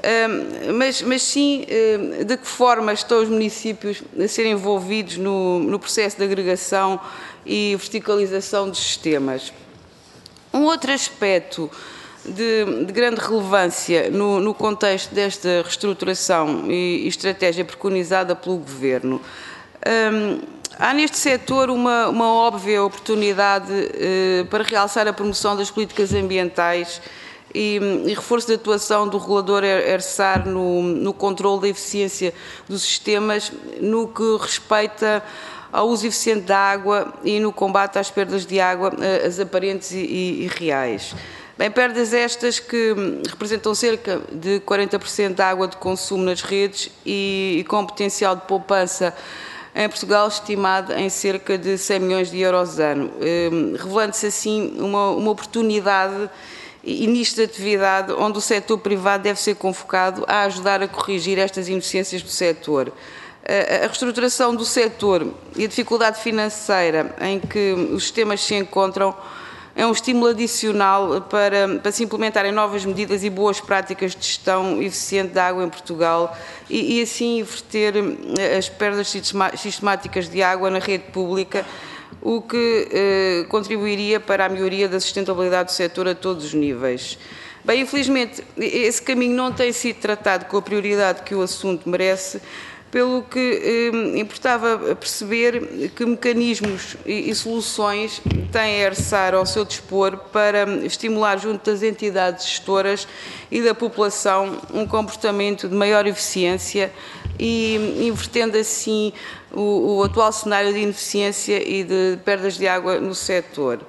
[SPEAKER 5] mas, mas sim de que forma estão os municípios a serem envolvidos no, no processo de agregação e verticalização dos sistemas. Um outro aspecto De, de grande relevância no, no contexto desta reestruturação e, e estratégia preconizada pelo Governo. Um, há neste setor uma, uma óbvia oportunidade uh, para realçar a promoção das políticas ambientais e, e reforço da atuação do regulador ERSAR no, no controle da eficiência dos sistemas, no que respeita ao uso eficiente da água e no combate às perdas de água, as aparentes e, e, e reais. Bem, perdas estas que representam cerca de quarenta por cento da água de consumo nas redes e, e com potencial de poupança em Portugal estimado em cerca de cem milhões de euros ano, eh, revelando-se assim uma, uma oportunidade e nisto de atividade onde o setor privado deve ser convocado a ajudar a corrigir estas ineficiências do setor. A reestruturação do setor e a dificuldade financeira em que os sistemas se encontram é um estímulo adicional para, para se implementarem novas medidas e boas práticas de gestão eficiente da água em Portugal e, e assim inverter as perdas sistemáticas de água na rede pública, o que eh, contribuiria para a melhoria da sustentabilidade do setor a todos os níveis. Bem, infelizmente, esse caminho não tem sido tratado com a prioridade que o assunto merece, pelo que eh, importava perceber que mecanismos e, e soluções tem a ERSAR ao seu dispor para estimular junto das entidades gestoras e da população um comportamento de maior eficiência e invertendo assim o, o atual cenário de ineficiência e de perdas de água no setor.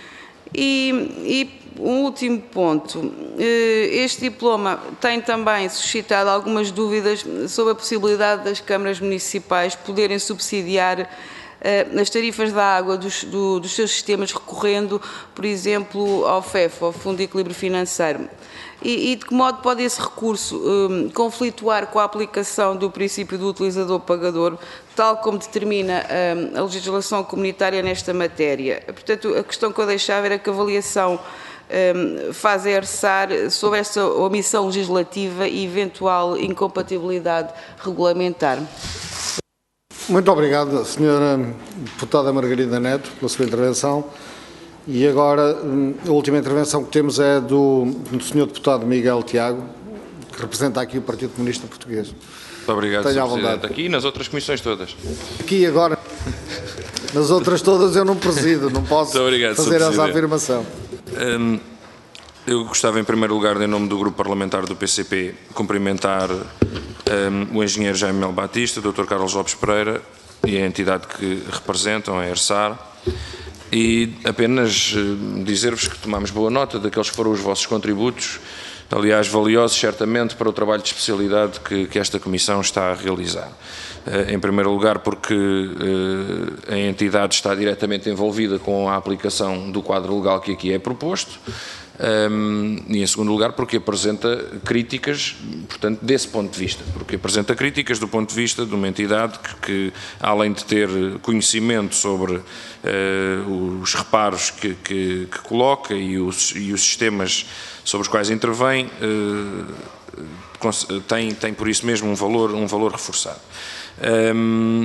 [SPEAKER 5] E, e um último ponto, este diploma tem também suscitado algumas dúvidas sobre a possibilidade das câmaras municipais poderem subsidiar as tarifas da água dos, do, dos seus sistemas recorrendo, por exemplo, ao F E F, ao Fundo de Equilíbrio Financeiro. E, e de que modo pode esse recurso um, conflituar com a aplicação do princípio do utilizador-pagador, tal como determina um, a legislação comunitária nesta matéria? Portanto, a questão que eu deixava era que a avaliação um, faz a ERSAR sobre esta omissão legislativa e eventual incompatibilidade regulamentar.
[SPEAKER 1] Muito obrigado, senhora Deputada Margarida Neto, pela sua intervenção. E agora, a última intervenção que temos é do, do senhor Deputado Miguel Tiago, que representa aqui o Partido Comunista Português.
[SPEAKER 6] Muito obrigado, senhor Presidente. Aqui e nas outras comissões todas.
[SPEAKER 1] Aqui agora, nas outras todas eu não presido, não posso obrigado, fazer essa afirmação.
[SPEAKER 6] Hum, eu gostava, em primeiro lugar, em nome do Grupo Parlamentar do P C P, cumprimentar um, o engenheiro Jaime Melo Batista, o doutor Carlos Lopes Pereira e a entidade que representam, a ERSAR, e apenas dizer-vos que tomamos boa nota daqueles que foram os vossos contributos aliás, valiosos certamente para o trabalho de especialidade que, que esta Comissão está a realizar. Em primeiro lugar, porque a entidade está diretamente envolvida com a aplicação do quadro legal que aqui é proposto. Um, e em segundo lugar porque apresenta críticas, portanto, desse ponto de vista, porque apresenta críticas do ponto de vista de uma entidade que, que além de ter conhecimento sobre uh, os reparos que, que, que coloca e os, e os sistemas sobre os quais intervém, uh, tem, tem por isso mesmo um valor, um valor reforçado. Um,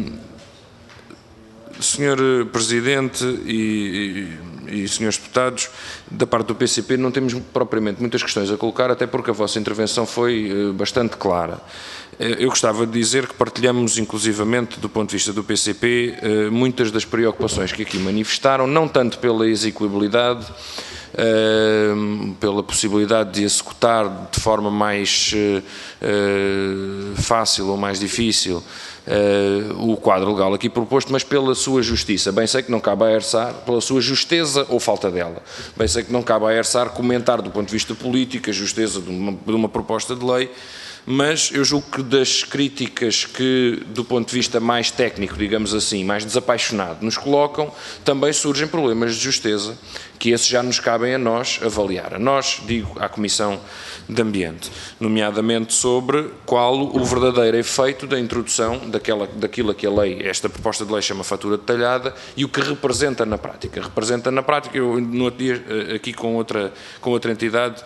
[SPEAKER 6] Senhor Presidente e, e, e senhores deputados, da parte do P C P não temos propriamente muitas questões a colocar, até porque a vossa intervenção foi uh, bastante clara. Uh, eu gostava de dizer que partilhamos, inclusivamente, do ponto de vista do P C P, uh, muitas das preocupações que aqui manifestaram, não tanto pela execuibilidade, Uh, pela possibilidade de executar de forma mais uh, uh, fácil ou mais difícil uh, o quadro legal aqui proposto, mas pela sua justiça. Bem sei que não cabe a ERSAR, pela sua justeza ou falta dela. Bem sei que não cabe a ERSAR comentar do ponto de vista político a justeza de uma, de uma proposta de lei, mas eu julgo que das críticas que, do ponto de vista mais técnico, digamos assim, mais desapaixonado, nos colocam, também surgem problemas de justeza, que esses já nos cabem a nós avaliar. A nós, digo, à Comissão de Ambiente, nomeadamente sobre qual o verdadeiro efeito da introdução daquela, daquilo que a lei, esta proposta de lei chama fatura detalhada, e o que representa na prática. Representa na prática, eu no outro dia, aqui com outra, com outra entidade,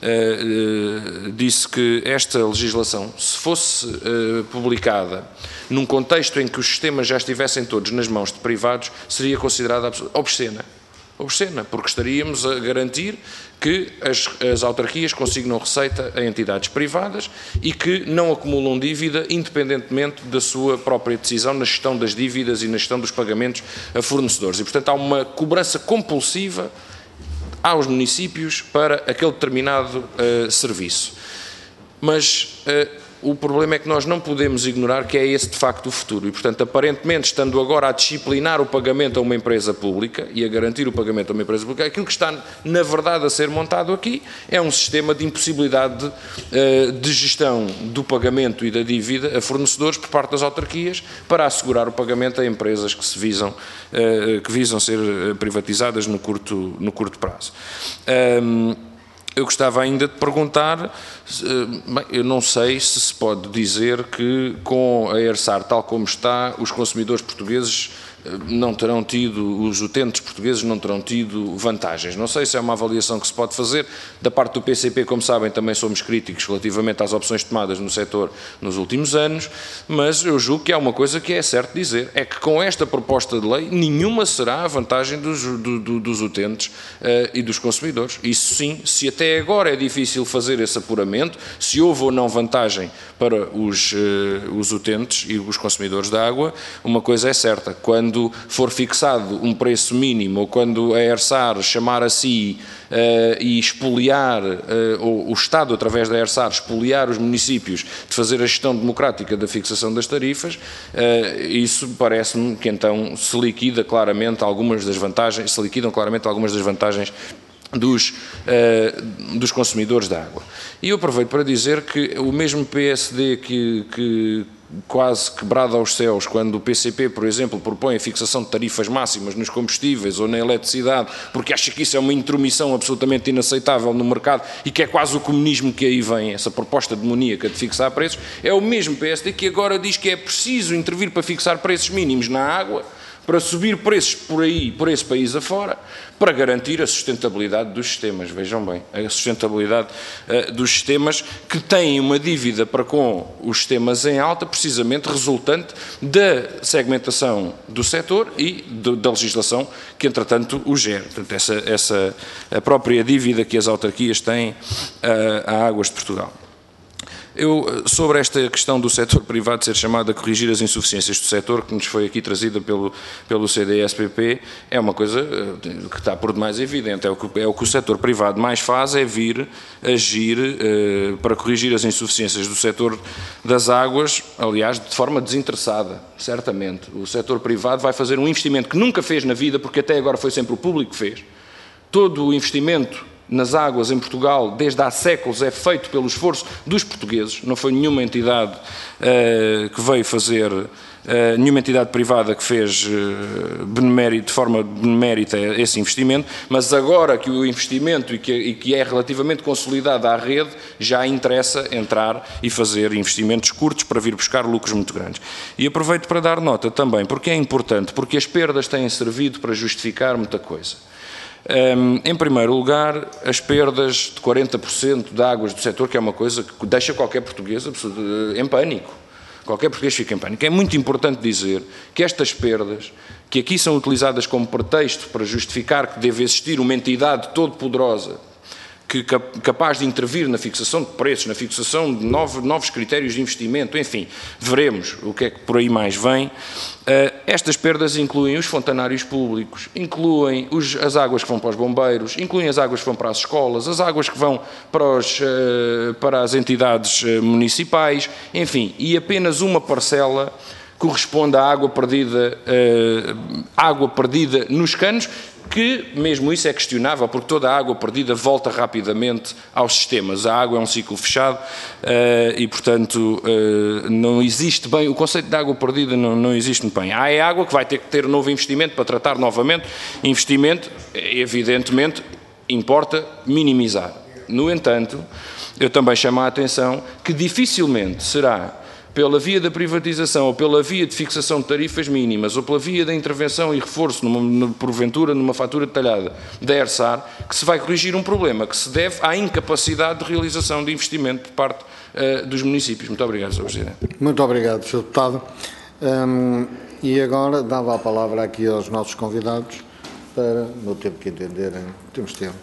[SPEAKER 6] uh, uh, disse que esta legislação, se fosse uh, publicada num contexto em que os sistemas já estivessem todos nas mãos de privados, seria considerada obscena. Obscena, porque estaríamos a garantir que as, as autarquias consignam receita a entidades privadas e que não acumulam dívida independentemente da sua própria decisão na gestão das dívidas e na gestão dos pagamentos a fornecedores. E, portanto, há uma cobrança compulsiva aos municípios para aquele determinado uh, serviço. Mas uh, o problema é que nós não podemos ignorar que é esse de facto o futuro e, portanto, aparentemente, estando agora a disciplinar o pagamento a uma empresa pública e a garantir o pagamento a uma empresa pública, aquilo que está, na verdade, a ser montado aqui é um sistema de impossibilidade uh, de gestão do pagamento e da dívida a fornecedores por parte das autarquias para assegurar o pagamento a empresas que se visam, uh, que visam ser privatizadas no curto, no curto prazo. Um, Eu gostava ainda de perguntar, bem, eu não sei se se pode dizer que com a ERSAR tal como está, os consumidores portugueses não terão tido, os utentes portugueses não terão tido vantagens. Não sei se é uma avaliação que se pode fazer. Da parte do P C P, como sabem, também somos críticos relativamente às opções tomadas no setor nos últimos anos, mas eu julgo que há uma coisa que é certo dizer, é que com esta proposta de lei, nenhuma será a vantagem dos, do, do, dos utentes uh, e dos consumidores. Isso sim, se até agora é difícil fazer esse apuramento, se houve ou não vantagem para os, uh, os utentes e os consumidores da água, uma coisa é certa, quando Quando for fixado um preço mínimo ou quando a ERSAR chamar a si uh, e expoliar, uh, ou o Estado, através da ERSAR, expoliar os municípios de fazer a gestão democrática da fixação das tarifas, uh, isso parece-me que então se liquida claramente algumas das vantagens, se liquidam claramente algumas das vantagens Dos, uh, dos consumidores da água. E eu aproveito para dizer que o mesmo P S D que, que quase quebrado aos céus, quando o P C P, por exemplo, propõe a fixação de tarifas máximas nos combustíveis ou na eletricidade, porque acha que isso é uma intromissão absolutamente inaceitável no mercado e que é quase o comunismo que aí vem, essa proposta demoníaca de fixar preços, é o mesmo P S D que agora diz que é preciso intervir para fixar preços mínimos na água, para subir preços por aí, por esse país afora, para garantir a sustentabilidade dos sistemas. Vejam bem, a sustentabilidade uh, dos sistemas que têm uma dívida para com os sistemas em alta, precisamente resultante da segmentação do setor e do, da legislação que, entretanto, o gera. Portanto, essa, essa, a própria dívida que as autarquias têm uh, a Águas de Portugal. Eu, sobre esta questão do setor privado ser chamado a corrigir as insuficiências do setor, que nos foi aqui trazida pelo, pelo C D S P P, é uma coisa que está por demais evidente. É o que, é o que o setor privado mais faz, é vir agir eh, para corrigir as insuficiências do setor das águas, aliás, de forma desinteressada, certamente. O setor privado vai fazer um investimento que nunca fez na vida, porque até agora foi sempre o público que fez. Todo o investimento nas águas em Portugal, desde há séculos, é feito pelo esforço dos portugueses, não foi nenhuma entidade uh, que veio fazer, uh, nenhuma entidade privada que fez uh, benemérito, de forma benemérita esse investimento, mas agora que o investimento e que, e que é relativamente consolidado à rede, já interessa entrar e fazer investimentos curtos para vir buscar lucros muito grandes. E aproveito para dar nota também, porque é importante, porque as perdas têm servido para justificar muita coisa. Um, em primeiro lugar, as perdas de quarenta por cento de águas do setor, que é uma coisa que deixa qualquer português em pânico. Qualquer português fica em pânico. É muito importante dizer que estas perdas, que aqui são utilizadas como pretexto para justificar que deve existir uma entidade todo-poderosa que capaz de intervir na fixação de preços, na fixação de novos, novos critérios de investimento, enfim, veremos o que é que por aí mais vem. Uh, estas perdas incluem os fontanários públicos, incluem os, as águas que vão para os bombeiros, incluem as águas que vão para as escolas, as águas que vão para, os, uh, para as entidades uh, municipais, enfim, e apenas uma parcela corresponde à água perdida, uh, água perdida nos canos, que mesmo isso é questionável, porque toda a água perdida volta rapidamente aos sistemas. A água é um ciclo fechado uh, e, portanto, uh, não existe bem, o conceito de água perdida não, não existe muito bem. Há é água que vai ter que ter novo investimento para tratar novamente. Investimento, evidentemente, importa minimizar. No entanto, eu também chamo a atenção que dificilmente será pela via da privatização ou pela via de fixação de tarifas mínimas ou pela via da intervenção e reforço, numa, porventura, numa fatura detalhada da ERSAR, que se vai corrigir um problema que se deve à incapacidade de realização de investimento por parte uh, dos municípios. Muito obrigado, senhor Presidente.
[SPEAKER 1] Muito obrigado, senhor Deputado. Um, e agora dava a palavra aqui aos nossos convidados para, no tempo que entenderem, temos tempo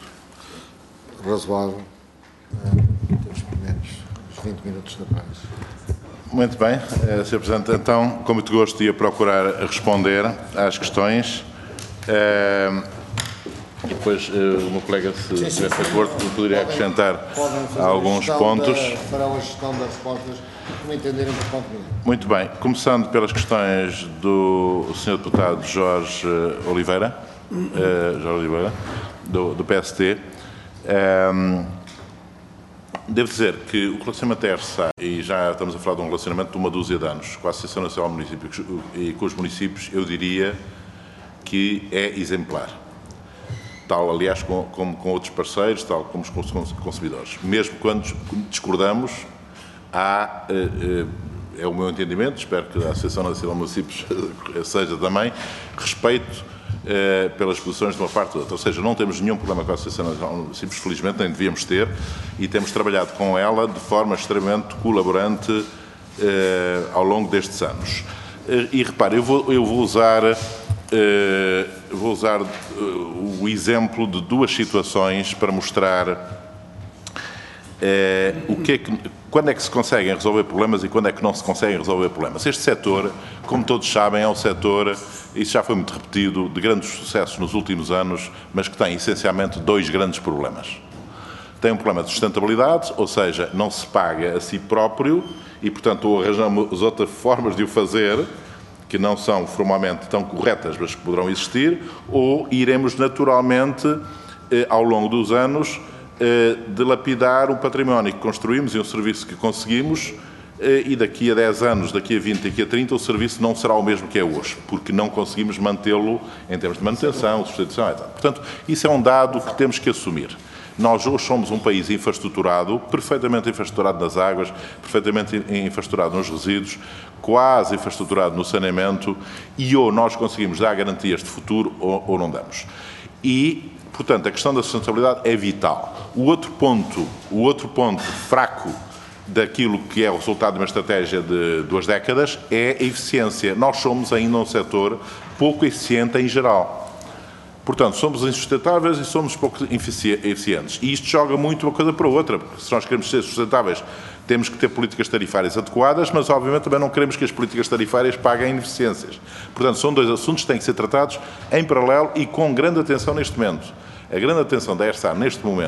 [SPEAKER 1] razoável, um, temos pelo menos uns vinte minutos de prazo.
[SPEAKER 2] Muito bem, senhor Presidente. Então, com muito gosto, ia procurar responder às questões. E depois, o meu colega, se estiver de acordo, poderia acrescentar alguns pontos.
[SPEAKER 1] Para a gestão das respostas, como entenderem por conta.
[SPEAKER 2] Muito bem. Começando pelas questões do senhor Deputado Jorge Oliveira, Jorge Oliveira, do, do P S T. Devo dizer que o relacionamento da ERSAR, e já estamos a falar de um relacionamento de uma dúzia de anos com a Associação Nacional de Municípios e com os municípios, eu diria que é exemplar. Tal, aliás, como com, com outros parceiros, tal como com os consumidores. Mesmo quando discordamos, há, é o meu entendimento, espero que a Associação Nacional de Municípios seja também, respeito Uh, pelas posições de uma parte ou outra. Ou seja, não temos nenhum problema com a Associação Nacional de Municípios, felizmente, nem devíamos ter, e temos trabalhado com ela de forma extremamente colaborante uh, ao longo destes anos. Uh, e repare, eu vou, eu vou usar, uh, vou usar uh, o exemplo de duas situações para mostrar uh, o que é que, quando é que se conseguem resolver problemas e quando é que não se conseguem resolver problemas. Este setor, como todos sabem, é um setor, isso já foi muito repetido, de grandes sucessos nos últimos anos, mas que tem essencialmente dois grandes problemas. Tem um problema de sustentabilidade, ou seja, não se paga a si próprio e, portanto, ou arranjamos outras formas de o fazer, que não são formalmente tão corretas, mas que poderão existir, ou iremos naturalmente, eh, ao longo dos anos, eh, dilapidar o património que construímos e um serviço que conseguimos, e daqui a dez anos, daqui a vinte, daqui a trinta, o serviço não será o mesmo que é hoje, porque não conseguimos mantê-lo em termos de manutenção, de sustentação, etcétera. Portanto, isso é um dado que temos que assumir. Nós hoje somos um país infraestruturado, perfeitamente infraestruturado nas águas, perfeitamente infraestruturado nos resíduos, quase infraestruturado no saneamento, e ou nós conseguimos dar garantias de futuro ou, ou não damos. E, portanto, a questão da sustentabilidade é vital. O outro ponto, o outro ponto fraco daquilo que é o resultado de uma estratégia de duas décadas é a eficiência. Nós somos ainda um setor pouco eficiente em geral. Portanto, somos insustentáveis e somos pouco eficientes. E isto joga muito uma coisa para outra, porque se nós queremos ser sustentáveis, temos que ter políticas tarifárias adequadas, mas obviamente também não queremos que as políticas tarifárias paguem ineficiências. Portanto, são dois assuntos que têm que ser tratados em paralelo e com grande atenção neste momento. A grande atenção da ERSAR neste momento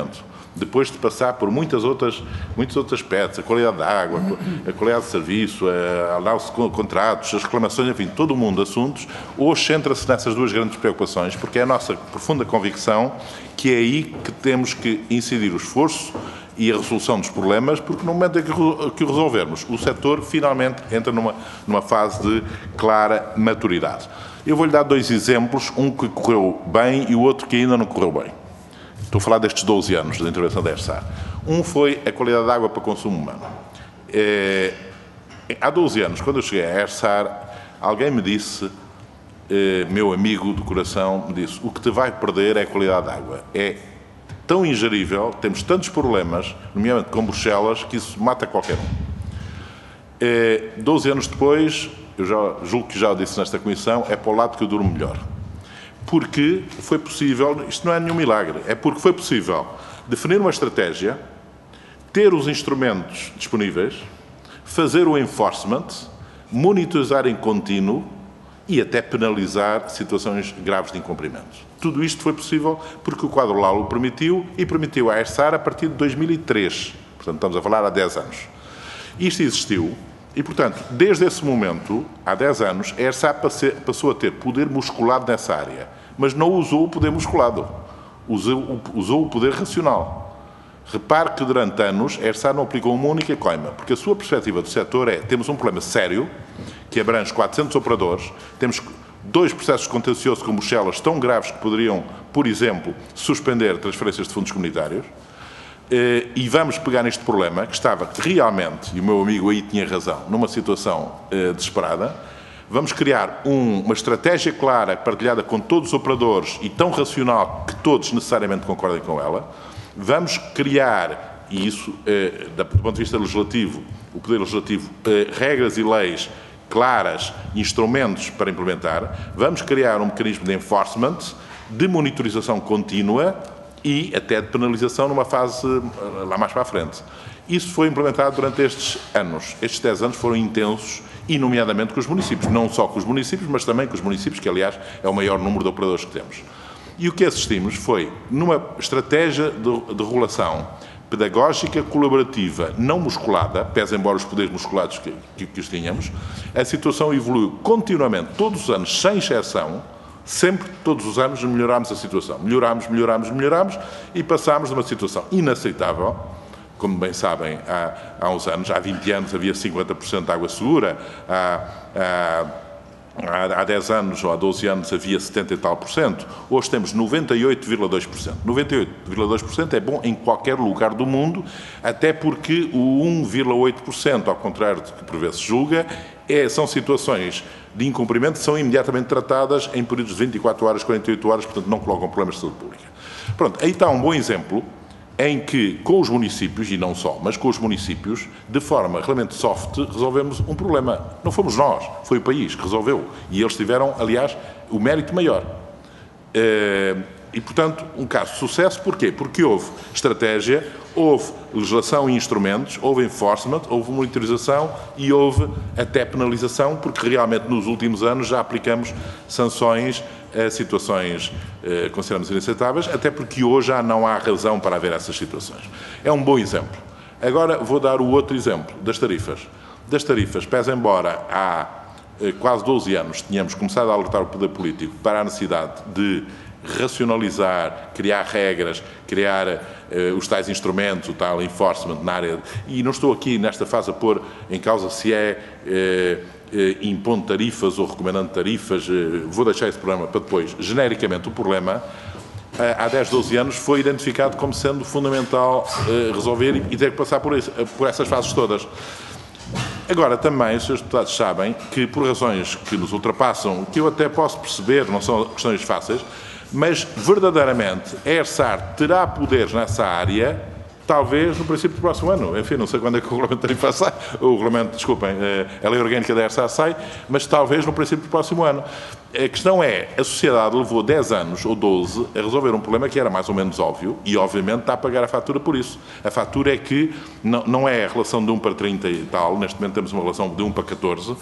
[SPEAKER 2] depois de passar por muitas outras, muitos outros aspectos, a qualidade da água, a qualidade de serviço, a análise de contratos, as reclamações, enfim, todo o mundo de assuntos, hoje centra-se nessas duas grandes preocupações, porque é a nossa profunda convicção que é aí que temos que incidir o esforço e a resolução dos problemas, porque no momento em que o resolvermos, o setor finalmente entra numa, numa fase de clara maturidade. Eu vou-lhe dar dois exemplos, um que correu bem e o outro que ainda não correu bem. Estou a falar destes doze anos da intervenção da ERSAR. Um foi a qualidade da água para consumo humano. É, há doze anos, quando eu cheguei à ERSAR, alguém me disse, é, meu amigo do coração, me disse, o que te vai perder é a qualidade da água. É tão ingerível, temos tantos problemas, nomeadamente com Bruxelas, que isso mata qualquer um. É, doze anos depois, eu já, julgo que já o disse nesta comissão, é para o lado que eu durmo melhor. Porque foi possível, isto não é nenhum milagre, é porque foi possível definir uma estratégia, ter os instrumentos disponíveis, fazer o enforcement, monitorizar em contínuo e até penalizar situações graves de incumprimento. Tudo isto foi possível porque o quadro L A L o permitiu e permitiu à ERSAR a partir de dois mil e três. Portanto, estamos a falar há dez anos. Isto existiu e, portanto, desde esse momento, há dez anos, a ERSAR passou a ter poder musculado nessa área, mas não usou o poder musculado, usou, usou o poder racional. Repare que durante anos a ERSAR não aplicou uma única coima, porque a sua perspectiva do setor é, temos um problema sério, que abrange quatrocentos operadores, temos dois processos contenciosos com Bruxelas tão graves que poderiam, por exemplo, suspender transferências de fundos comunitários, e vamos pegar neste problema, que estava realmente, e o meu amigo aí tinha razão, numa situação desesperada, vamos criar um, uma estratégia clara, partilhada com todos os operadores e tão racional que todos necessariamente concordem com ela. Vamos criar, e isso, eh, do ponto de vista legislativo, o Poder Legislativo, eh, regras e leis claras, instrumentos para implementar. Vamos criar um mecanismo de enforcement, de monitorização contínua e até de penalização numa fase lá mais para a frente. Isso foi implementado durante estes anos. Estes dez anos foram intensos, e nomeadamente com os municípios. Não só com os municípios, mas também com os municípios, que aliás é o maior número de operadores que temos. E o que assistimos foi, numa estratégia de, de regulação pedagógica, colaborativa, não musculada, pese embora os poderes musculados que, que, que os tínhamos, a situação evoluiu continuamente, todos os anos, sem exceção, sempre, todos os anos, melhorámos a situação. Melhorámos, melhorámos, melhorámos e passámos de uma situação inaceitável. Como bem sabem, há, há uns anos, há vinte anos, havia cinquenta por cento de água segura, há, há, há dez anos ou há doze anos havia setenta e tal por cento, hoje temos noventa e oito vírgula dois por cento. noventa e oito vírgula dois por cento é bom em qualquer lugar do mundo, até porque o um vírgula oito por cento, ao contrário do que por vezes julga, é, são situações de incumprimento que são imediatamente tratadas em períodos de vinte e quatro horas, quarenta e oito horas, portanto não colocam problemas de saúde pública. Pronto, aí está um bom exemplo em que, com os municípios, e não só, mas com os municípios, de forma realmente soft, resolvemos um problema. Não fomos nós, foi o país que resolveu. E eles tiveram, aliás, o mérito maior. E, portanto, um caso de sucesso, porquê? Porque houve estratégia, houve legislação e instrumentos, houve enforcement, houve monitorização e houve até penalização, porque realmente nos últimos anos já aplicamos sanções a situações eh, consideramos inaceitáveis, até porque hoje já não há razão para haver essas situações. É um bom exemplo. Agora vou dar o outro exemplo, das tarifas. Das tarifas, pese embora há eh, quase doze anos tínhamos começado a alertar o poder político para a necessidade de racionalizar, criar regras, criar eh, os tais instrumentos, o tal enforcement na área, e não estou aqui nesta fase a pôr em causa se é eh, eh, impondo tarifas ou recomendando tarifas, eh, vou deixar esse problema para depois. Genericamente, o problema, eh, há dez, doze anos, foi identificado como sendo fundamental eh, resolver e, e ter que passar por, esse, por essas fases todas. Agora, também, os senhores deputados sabem que, por razões que nos ultrapassam, que eu até posso perceber, não são questões fáceis, mas, verdadeiramente, a ERSAR terá poderes nessa área, talvez no princípio do próximo ano. Enfim, não sei quando é que o regulamento de tarifa sai, o regulamento, desculpem, a lei orgânica da ERSAR sai, mas talvez no princípio do próximo ano. A questão é, a sociedade levou dez anos ou doze a resolver um problema que era mais ou menos óbvio e, obviamente, está a pagar a fatura por isso. A fatura é que não, não é a relação de um para trinta e tal, neste momento temos uma relação de um para catorze,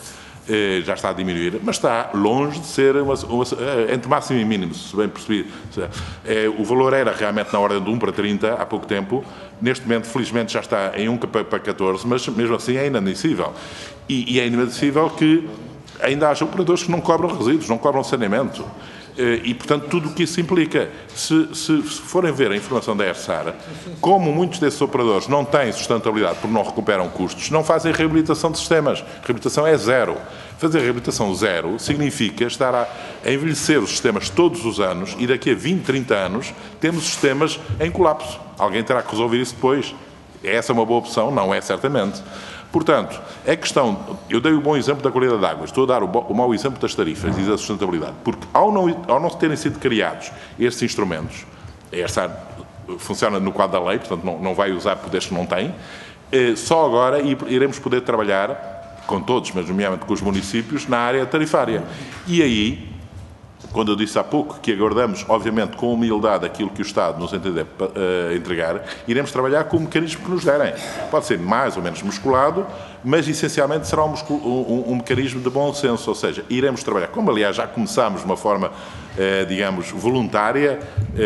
[SPEAKER 2] eh, já está a diminuir, mas está longe de ser uma, uma, entre máximo e mínimo, se bem percebi. Eh, o valor era realmente na ordem de um para trinta há pouco tempo, neste momento, felizmente, já está em um para catorze, mas mesmo assim é inadmissível. E, e é inadmissível que ainda haja operadores que não cobram resíduos, não cobram saneamento. E, portanto, tudo o que isso implica. Se, se, se forem ver a informação da ERSAR, como muitos desses operadores não têm sustentabilidade porque não recuperam custos, não fazem reabilitação de sistemas. Reabilitação é zero. Fazer reabilitação zero significa estar a, a envelhecer os sistemas todos os anos e daqui a vinte, trinta anos temos sistemas em colapso. Alguém terá que resolver isso depois. Essa é uma boa opção? Não é, certamente. Portanto, a questão, eu dei o bom exemplo da qualidade da água, estou a dar o, bo, o mau exemplo das tarifas e da sustentabilidade, porque ao não, ao não terem sido criados estes instrumentos, a ERSAR funciona no quadro da lei, portanto não, não vai usar poderes que não tem, eh, só agora iremos poder trabalhar com todos, mas nomeadamente com os municípios, na área tarifária. E aí, quando eu disse há pouco que aguardamos, obviamente, com humildade aquilo que o Estado nos entender uh, entregar, iremos trabalhar com o mecanismo que nos derem. Pode ser mais ou menos musculado, mas essencialmente será um, um, um mecanismo de bom senso, ou seja, iremos trabalhar, como aliás já começámos de uma forma, uh, digamos, voluntária.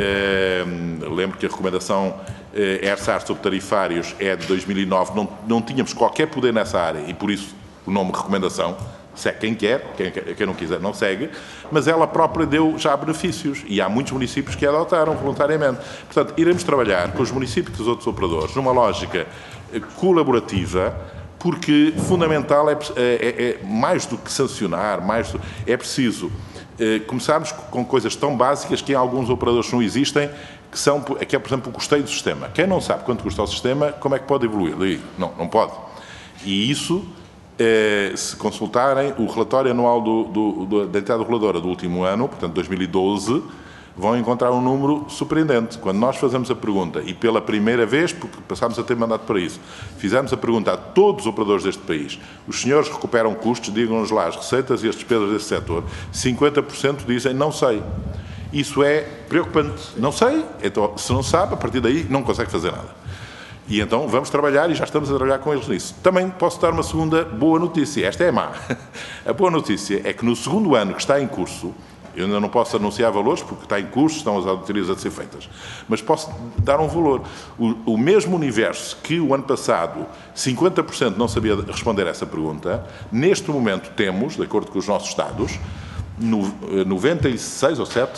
[SPEAKER 2] Uh, lembro que a recomendação uh, ERSAR sobre tarifários é de dois mil e nove, não, não tínhamos qualquer poder nessa área e por isso o nome recomendação. Segue quem quer, quem, quem não quiser não segue, mas ela própria deu já benefícios e há muitos municípios que a adotaram voluntariamente. Portanto, iremos trabalhar com os municípios e os outros operadores numa lógica colaborativa, porque fundamental é, é, é mais do que sancionar, mais do, é preciso é, começarmos com coisas tão básicas que em alguns operadores não existem, que, são, que é, por exemplo, o custeio do sistema. Quem não sabe quanto custa o sistema, como é que pode evoluir? Daí? Não, não pode. E isso... É, se consultarem o relatório anual do, do, do, da entidade reguladora do último ano, portanto dois mil e doze, vão encontrar um número surpreendente. Quando nós fazemos a pergunta, e pela primeira vez, porque passámos a ter mandato para isso, fizemos a pergunta a todos os operadores deste país, os senhores recuperam custos, digam-nos lá as receitas e as despesas desse setor, cinquenta por cento dizem não sei. Isso é preocupante. Não sei, então se não sabe, a partir daí não consegue fazer nada. E então vamos trabalhar e já estamos a trabalhar com eles nisso. Também posso dar uma segunda boa notícia. Esta é a má. A boa notícia é que no segundo ano que está em curso, eu ainda não posso anunciar valores porque está em curso, estão as auditorias a ser feitas, mas posso dar um valor. O, o mesmo universo que o ano passado cinquenta por cento não sabia responder a essa pergunta, neste momento temos, de acordo com os nossos dados, no, noventa e seis ou sete,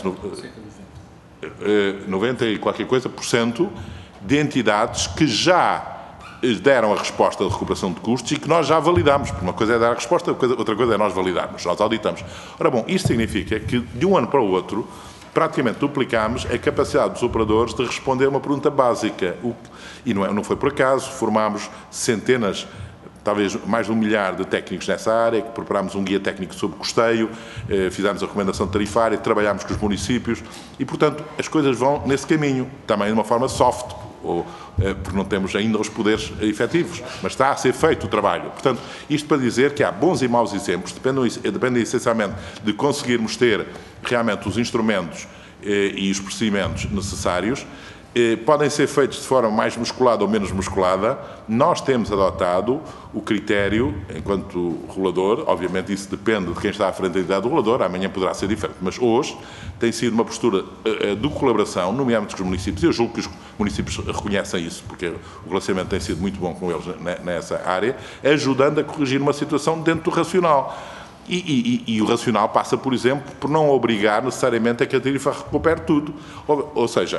[SPEAKER 2] noventa e qualquer coisa por cento de entidades que já deram a resposta de recuperação de custos e que nós já validamos. Uma coisa é dar a resposta, outra coisa é nós validarmos, nós auditamos. Ora bom, isto significa que de um ano para o outro praticamente duplicámos a capacidade dos operadores de responder a uma pergunta básica. E não, é, não foi por acaso, formámos centenas, talvez mais de um milhar de técnicos nessa área, que preparámos um guia técnico sobre custeio, eh, fizemos a recomendação tarifária, trabalhámos com os municípios e, portanto, as coisas vão nesse caminho, também de uma forma soft, ou, eh, porque não temos ainda os poderes efetivos, mas está a ser feito o trabalho. Portanto, isto para dizer que há bons e maus exemplos, dependem, dependem essencialmente de conseguirmos ter realmente os instrumentos eh, e os procedimentos necessários. Podem ser feitos de forma mais musculada ou menos musculada. Nós temos adotado o critério, enquanto regulador, obviamente isso depende de quem está à frente da entidade do regulador, amanhã poderá ser diferente, mas hoje tem sido uma postura de colaboração, nomeadamente com os municípios, e eu julgo que os municípios reconhecem isso, porque o relacionamento tem sido muito bom com eles nessa área, ajudando a corrigir uma situação dentro do racional. E, e, e o racional passa, por exemplo, por não obrigar necessariamente a que a tarifa recupere tudo, ou, ou seja...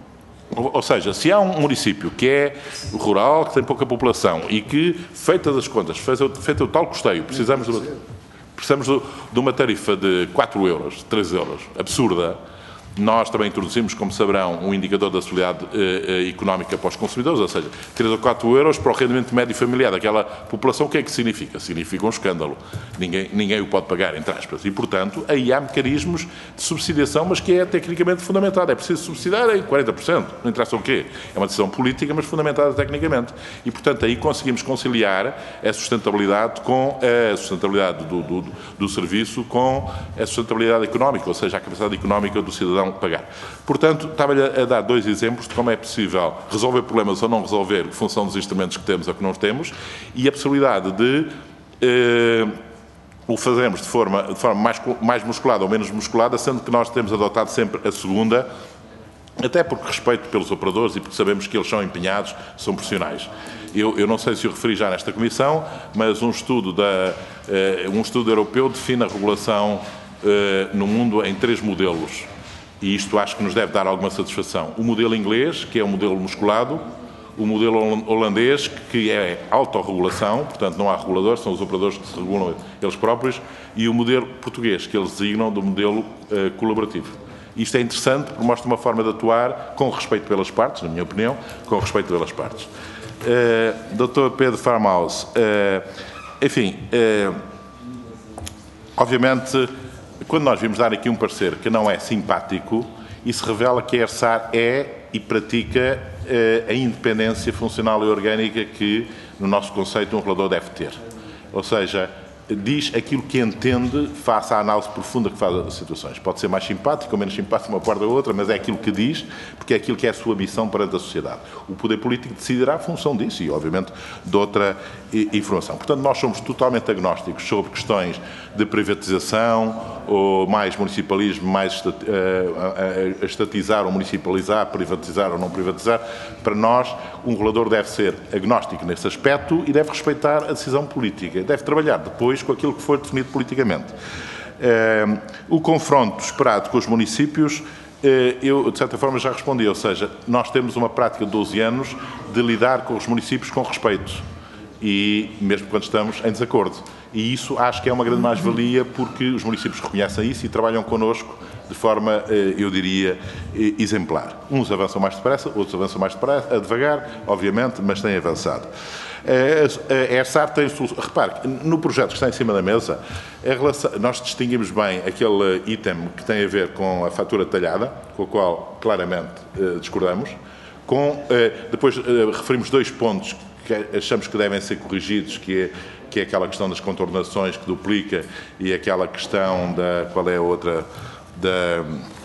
[SPEAKER 2] Ou seja, se há um município que é rural, que tem pouca população e que, feitas as contas, feito o tal custeio, precisamos, de uma, precisamos de uma tarifa de quatro euros, três euros, absurda. Nós também introduzimos, como saberão, um indicador da solidariedade eh, económica para os consumidores, ou seja, três ou quatro euros para o rendimento médio familiar daquela população. O que é que significa? Significa um escândalo. Ninguém, ninguém o pode pagar, entre aspas. E, portanto, aí há mecanismos de subsidiação, mas que é tecnicamente fundamentado. É preciso subsidiar em quarenta por cento. Não interessa o quê. É uma decisão política, mas fundamentada tecnicamente. E, portanto, aí conseguimos conciliar a sustentabilidade com a sustentabilidade do, do, do serviço com a sustentabilidade económica, ou seja, a capacidade económica do cidadão pagar. Portanto, estava-lhe a dar dois exemplos de como é possível resolver problemas ou não resolver, em função dos instrumentos que temos ou que não temos, e a possibilidade de eh, o fazemos de forma, de forma mais, mais musculada ou menos musculada, sendo que nós temos adotado sempre a segunda, até porque respeito pelos operadores e porque sabemos que eles são empenhados, são profissionais. Eu, eu não sei se o referi já nesta comissão, mas um estudo, da, uh, um estudo europeu define a regulação uh, no mundo em três modelos. E isto acho que nos deve dar alguma satisfação. O modelo inglês, que é o modelo musculado, o modelo holandês, que é autorregulação, portanto não há regulador, são os operadores que se regulam eles próprios, e o modelo português, que eles designam do modelo uh, colaborativo. Isto é interessante porque mostra uma forma de atuar com respeito pelas partes, na minha opinião, com respeito pelas partes. Uh, doutor Pedro Farmhouse, uh, enfim, uh, obviamente, quando nós vimos dar aqui um parecer que não é simpático, isso revela que a ERSAR é e pratica uh, a independência funcional e orgânica que, no nosso conceito, um regulador deve ter. Ou seja, diz aquilo que entende face à análise profunda que faz das situações. Pode ser mais simpático ou menos simpático uma parte ou outra, mas é aquilo que diz, porque é aquilo que é a sua missão perante a sociedade. O poder político decidirá a função disso e, obviamente, de outra informação. Portanto, nós somos totalmente agnósticos sobre questões de privatização ou mais municipalismo, mais estatizar ou municipalizar, privatizar ou não privatizar. Para nós, um regulador deve ser agnóstico nesse aspecto e deve respeitar a decisão política. Deve trabalhar depois com aquilo que for definido politicamente. Uh, o confronto esperado com os municípios, uh, eu, de certa forma, já respondi, ou seja, nós temos uma prática de doze anos de lidar com os municípios com respeito, e mesmo quando estamos em desacordo. E isso acho que é uma grande mais-valia, porque os municípios reconhecem isso e trabalham connosco de forma, uh, eu diria, exemplar. Uns avançam mais depressa, outros avançam mais depressa, devagar, obviamente, mas têm avançado. A ERSAR tem... Repare, no projeto que está em cima da mesa, a relação, nós distinguimos bem aquele item que tem a ver com a fatura detalhada, com o qual claramente eh, discordamos, com, eh, depois eh, referimos dois pontos que achamos que devem ser corrigidos, que é, que é aquela questão das contornações que duplica e aquela questão da... Qual é a outra? Da...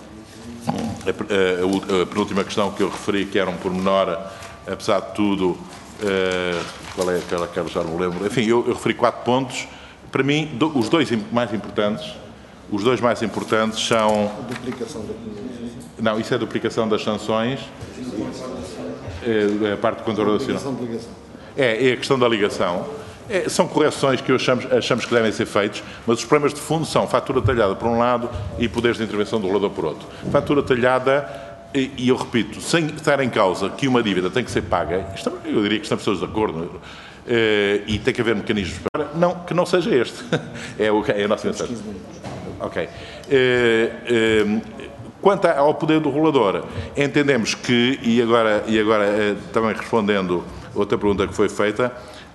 [SPEAKER 2] A, a, a penúltima questão que eu referi, que era um pormenor, apesar de tudo... Uh, qual é aquela que eu já não lembro? Enfim, eu, eu referi quatro pontos. Para mim, do, os dois mais importantes, os dois mais importantes são... A duplicação da... Não, isso é a duplicação das sanções. É, a parte do controle nacional. É, é a questão da ligação. É, são correções que eu achamos, achamos que devem ser feitos, mas os problemas de fundo são fatura talhada por um lado e poderes de intervenção do regulador por outro. Fatura talhada... E eu repito, sem estar em causa que uma dívida tem que ser paga, eu diria que estamos todos de acordo, e tem que haver mecanismos para... Não, que não seja este. É, o, é a nossa mensagem. Ok. Quanto ao poder do regulador, entendemos que, e agora, e agora também respondendo outra pergunta que foi feita,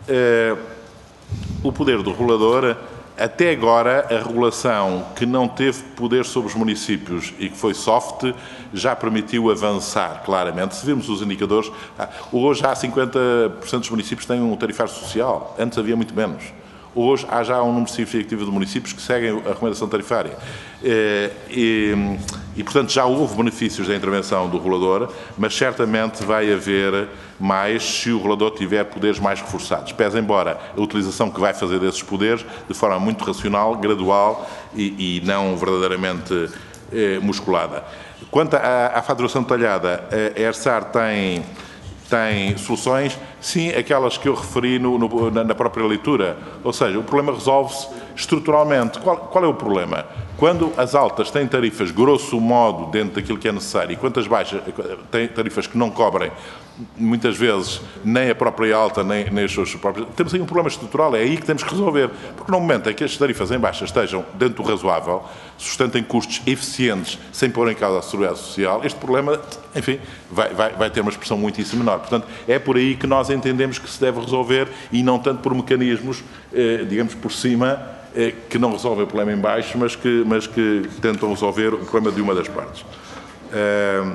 [SPEAKER 2] o poder do regulador... Até agora, a regulação que não teve poder sobre os municípios e que foi soft, já permitiu avançar claramente. Se virmos os indicadores, hoje há cinquenta por cento dos municípios que têm um tarifário social, antes havia muito menos. Hoje há já um número significativo de municípios que seguem a recomendação tarifária. E, e, e, portanto, já houve benefícios da intervenção do regulador, mas certamente vai haver mais se o regulador tiver poderes mais reforçados. Pese embora a utilização que vai fazer desses poderes de forma muito racional, gradual e, e não verdadeiramente eh, musculada. Quanto à, à faturação detalhada, a ERSAR tem... tem soluções, sim, aquelas que eu referi no, no, na própria leitura. Ou seja, o problema resolve-se estruturalmente. Qual, qual é o problema? Quando as altas têm tarifas, grosso modo, dentro daquilo que é necessário, e quanto as baixas têm tarifas que não cobrem, muitas vezes, nem a própria alta, nem, nem as suas próprias... Temos aí um problema estrutural, é aí que temos que resolver. Porque no momento em que as tarifas em baixa estejam dentro do razoável, sustentem custos eficientes, sem pôr em causa a seguridade social, este problema, enfim, vai, vai, vai ter uma expressão muitíssimo menor. Portanto, é por aí que nós entendemos que se deve resolver e não tanto por mecanismos, eh, digamos, por cima, eh, que não resolvem o problema em baixo, mas que, mas que tentam resolver o problema de uma das partes. Eh,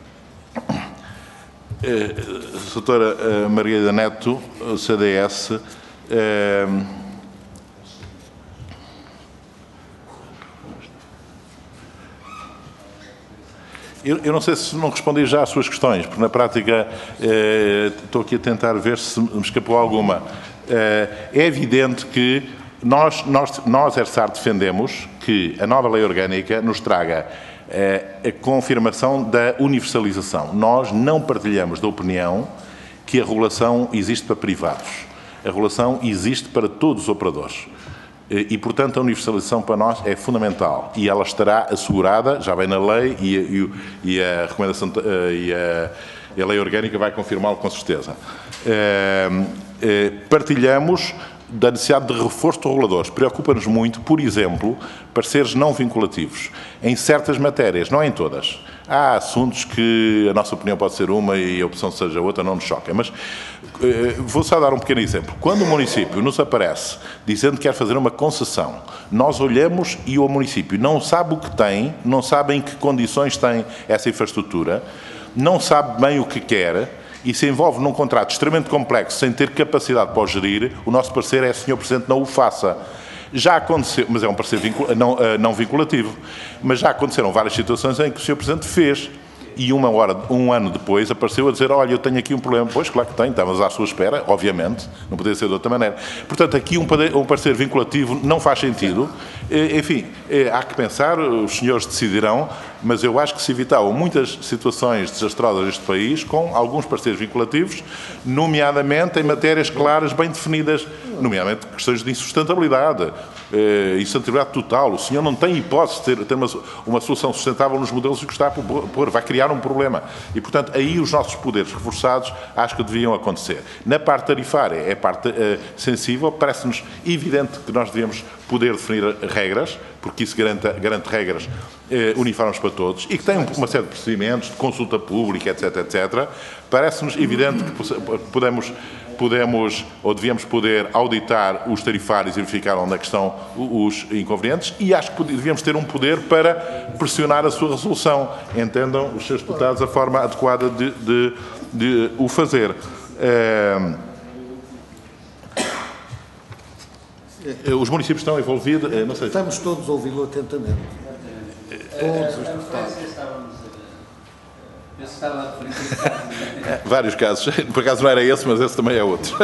[SPEAKER 2] eh, doutora eh, Margarida Neto, C D S, eh, Eu, eu não sei se não respondi já às suas questões, porque na prática eh, estou aqui a tentar ver se me escapou alguma. Eh, é evidente que nós, nós, nós, ERSAR, defendemos que a nova lei orgânica nos traga a confirmação da universalização. Nós não partilhamos da opinião que a regulação existe para privados. A regulação existe para todos os operadores. E, portanto, a universalização para nós é fundamental e ela estará assegurada, já vem na lei e, e, e a recomendação e a, e a lei orgânica vai confirmá-lo com certeza. É, é, partilhamos da necessidade de reforço de reguladores. Preocupa-nos muito, por exemplo, pareceres não vinculativos em certas matérias, não em todas. Há assuntos que a nossa opinião pode ser uma e a opção seja outra, não nos choca. Mas eh, vou só dar um pequeno exemplo. Quando o município nos aparece dizendo que quer fazer uma concessão, nós olhamos e o município não sabe o que tem, não sabe em que condições tem essa infraestrutura, não sabe bem o que quer, e se envolve num contrato extremamente complexo, sem ter capacidade para o gerir, o nosso parecer é, senhor Presidente, não o faça. Já aconteceu, mas é um parecer vincul, não, não vinculativo, mas já aconteceram várias situações em que o senhor Presidente fez e uma hora, um ano depois apareceu a dizer, olha, eu tenho aqui um problema. Pois, claro que tem, estávamos à sua espera, obviamente, não poderia ser de outra maneira. Portanto, aqui um, um parecer vinculativo não faz sentido. Enfim, há que pensar, os senhores decidirão, mas eu acho que se evitavam muitas situações desastrosas neste país com alguns pareceres vinculativos, nomeadamente em matérias claras, bem definidas, nomeadamente questões de insustentabilidade, eh, insustentabilidade total. O senhor não tem hipótese de ter, ter uma, uma solução sustentável nos modelos que está a pôr, vai criar um problema. E, portanto, aí os nossos poderes reforçados acho que deviam acontecer. Na parte tarifária, é parte eh, sensível, parece-nos evidente que nós devemos poder definir regras, porque isso garante, garante regras eh, uniformes para todos e que tem uma série de procedimentos de consulta pública, etc, etcétera. Parece-nos evidente que podemos, podemos ou devíamos poder auditar os tarifários e verificar onde é que estão os inconvenientes e acho que devíamos ter um poder para pressionar a sua resolução. Entendam os seus deputados a forma adequada de, de, de o fazer. Eh, Os municípios estão envolvidos, não sei.
[SPEAKER 1] Estamos todos a ouvi-lo atentamente. Todos os deputados.
[SPEAKER 2] Vários casos. Por acaso não era esse, mas esse também é outro.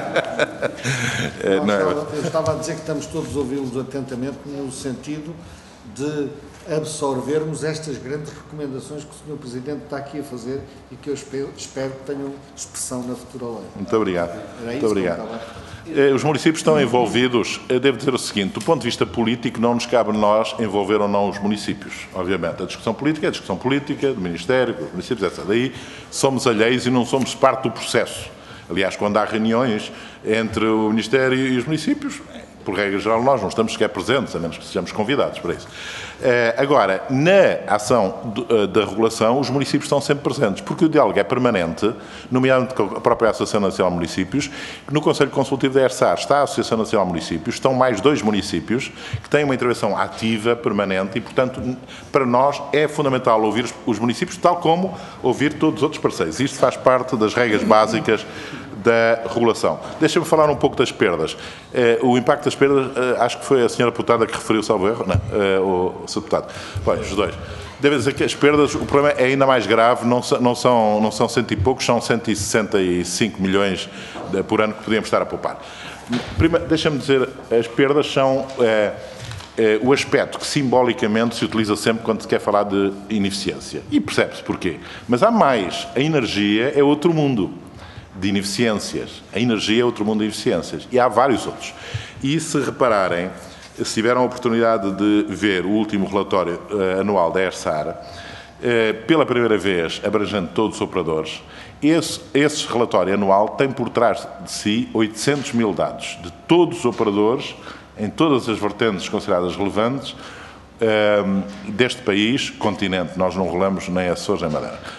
[SPEAKER 1] Não, não, eu estava a dizer que estamos todos a ouvi-los atentamente no sentido de absorvermos estas grandes recomendações que o senhor Presidente está aqui a fazer e que eu espero, espero que tenham expressão na futura lei.
[SPEAKER 2] Muito obrigado. Muito obrigado. Os municípios estão envolvidos, devo dizer o seguinte, do ponto de vista político não nos cabe a nós envolver ou não os municípios, obviamente. A discussão política é a discussão política do Ministério, dos municípios, etcétera. Daí somos alheios e não somos parte do processo. Aliás, quando há reuniões entre o Ministério e os municípios, por regra geral, nós não estamos sequer presentes, a menos que sejamos convidados para isso. Agora, na ação da regulação, os municípios estão sempre presentes, porque o diálogo é permanente, nomeadamente com a própria Associação Nacional de Municípios. No Conselho Consultivo da ERSAR está a Associação Nacional de Municípios, estão mais dois municípios que têm uma intervenção ativa, permanente, e, portanto, para nós é fundamental ouvir os municípios, tal como ouvir todos os outros parceiros. Isto faz parte das regras básicas da regulação. Deixa-me falar um pouco das perdas. Eh, o impacto das perdas, eh, acho que foi a senhora deputada que referiu, salvo erro, não, eh, o, o senhor deputado. Bom, os dois. Devo dizer que as perdas, o problema é ainda mais grave, não, não, são, não são cento e poucos, são cento e sessenta e cinco milhões de, por ano que podíamos estar a poupar. Deixa-me dizer, as perdas são eh, eh, o aspecto que simbolicamente se utiliza sempre quando se quer falar de ineficiência. E percebe-se porquê. Mas há mais. A energia é outro mundo de ineficiências. A energia é outro mundo de ineficiências. E há vários outros. E se repararem, se tiveram a oportunidade de ver o último relatório uh, anual da ERSAR, uh, pela primeira vez abrangendo todos os operadores, esse, esse relatório anual tem por trás de si oitocentos mil dados de todos os operadores, em todas as vertentes consideradas relevantes, uh, deste país, continente. Nós não rolamos nem Açores nem Madeira.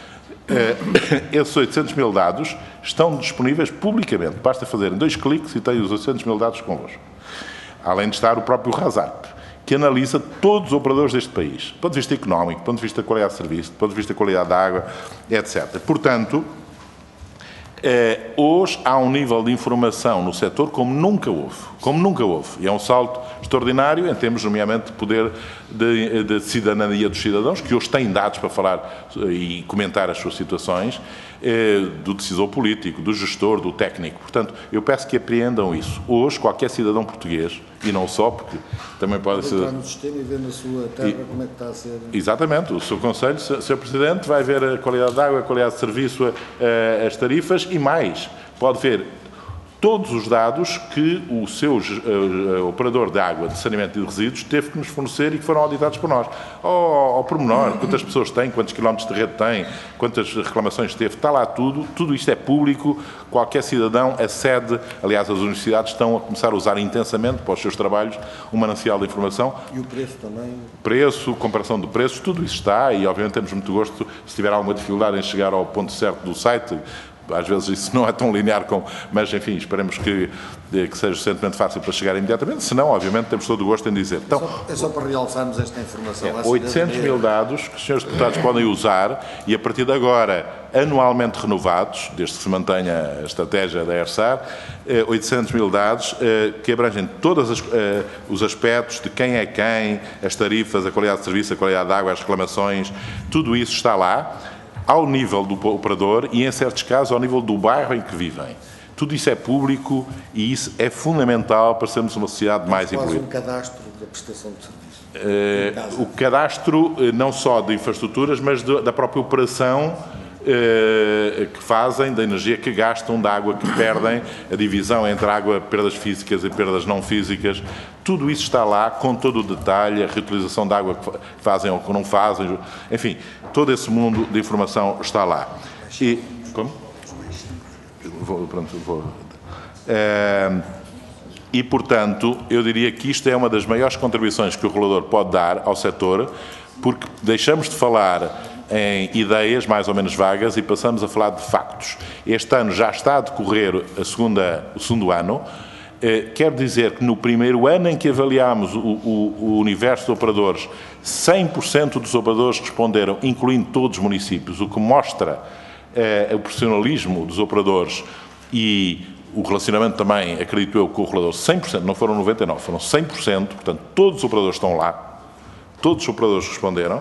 [SPEAKER 2] Uh, esses oitocentos mil dados estão disponíveis publicamente. Basta fazerem dois cliques e têm os oitocentos mil dados convosco. Além de estar o próprio RASAP, que analisa todos os operadores deste país, do ponto de vista económico, do ponto de vista da qualidade de serviço, do ponto de vista da qualidade da água, etcétera. Portanto, Eh, hoje há um nível de informação no setor como nunca houve, como nunca houve. E é um salto extraordinário em termos, nomeadamente, de poder de, de cidadania dos cidadãos, que hoje têm dados para falar e comentar as suas situações, eh, do decisor político, do gestor, do técnico. Portanto, eu peço que apreendam isso. Hoje, qualquer cidadão português, e não só, porque também pode ser...
[SPEAKER 1] entrar no sistema e ver na sua terra e, como é que está a ser...
[SPEAKER 2] Exatamente. O seu Conselho, senhor Presidente, vai ver a qualidade de água, a qualidade de serviço, a, a, as tarifas e mais. Pode ver todos os dados que o seu uh, operador de água, de saneamento e de resíduos teve que nos fornecer e que foram auditados por nós. Ao, ao pormenor, quantas pessoas têm, quantos quilómetros de rede têm, quantas reclamações teve, está lá tudo, tudo isto é público, qualquer cidadão acede, aliás, as universidades estão a começar a usar intensamente para os seus trabalhos um manancial de informação.
[SPEAKER 1] E o preço também?
[SPEAKER 2] Preço, comparação de preços, tudo isso está e, obviamente, temos muito gosto, se tiver alguma dificuldade em chegar ao ponto certo do site. Às vezes isso não é tão linear, com, mas enfim, esperemos que, que seja suficientemente fácil para chegar imediatamente, senão, obviamente, temos todo o gosto em dizer. Então,
[SPEAKER 1] é, só, é só para realçarmos esta informação.
[SPEAKER 2] É, oitocentos mil dados que os senhores deputados podem usar e, a partir de agora, anualmente renovados, desde que se mantenha a estratégia da ERSAR, eh, oitocentos mil dados eh, que abrangem todos eh, os aspectos de quem é quem, as tarifas, a qualidade de serviço, a qualidade de água, as reclamações, tudo isso está lá, ao nível do operador e, em certos casos, ao nível do bairro em que vivem. Tudo isso é público e isso é fundamental para sermos uma sociedade mais evoluída.
[SPEAKER 1] Quase um cadastro da prestação de serviço.
[SPEAKER 2] Uh, o cadastro, não só de infraestruturas, mas de, da própria operação uh, que fazem, da energia que gastam, da água que perdem, a divisão entre água, perdas físicas e perdas não físicas. Tudo isso está lá, com todo o detalhe, a reutilização da água que fazem ou que não fazem, enfim, todo esse mundo de informação está lá. E, como? Vou, pronto, vou. É, e, portanto, eu diria que isto é uma das maiores contribuições que o regulador pode dar ao setor, porque deixamos de falar em ideias mais ou menos vagas e passamos a falar de factos. Este ano já está a decorrer a segunda, o segundo ano. Quer dizer que no primeiro ano em que avaliámos o, o, o universo de operadores, cem por cento dos operadores responderam, incluindo todos os municípios, o que mostra eh, o profissionalismo dos operadores e o relacionamento também, acredito eu, com o regulador, cem por cento, não foram noventa e nove por cento, foram cem por cento, portanto, todos os operadores estão lá, todos os operadores responderam.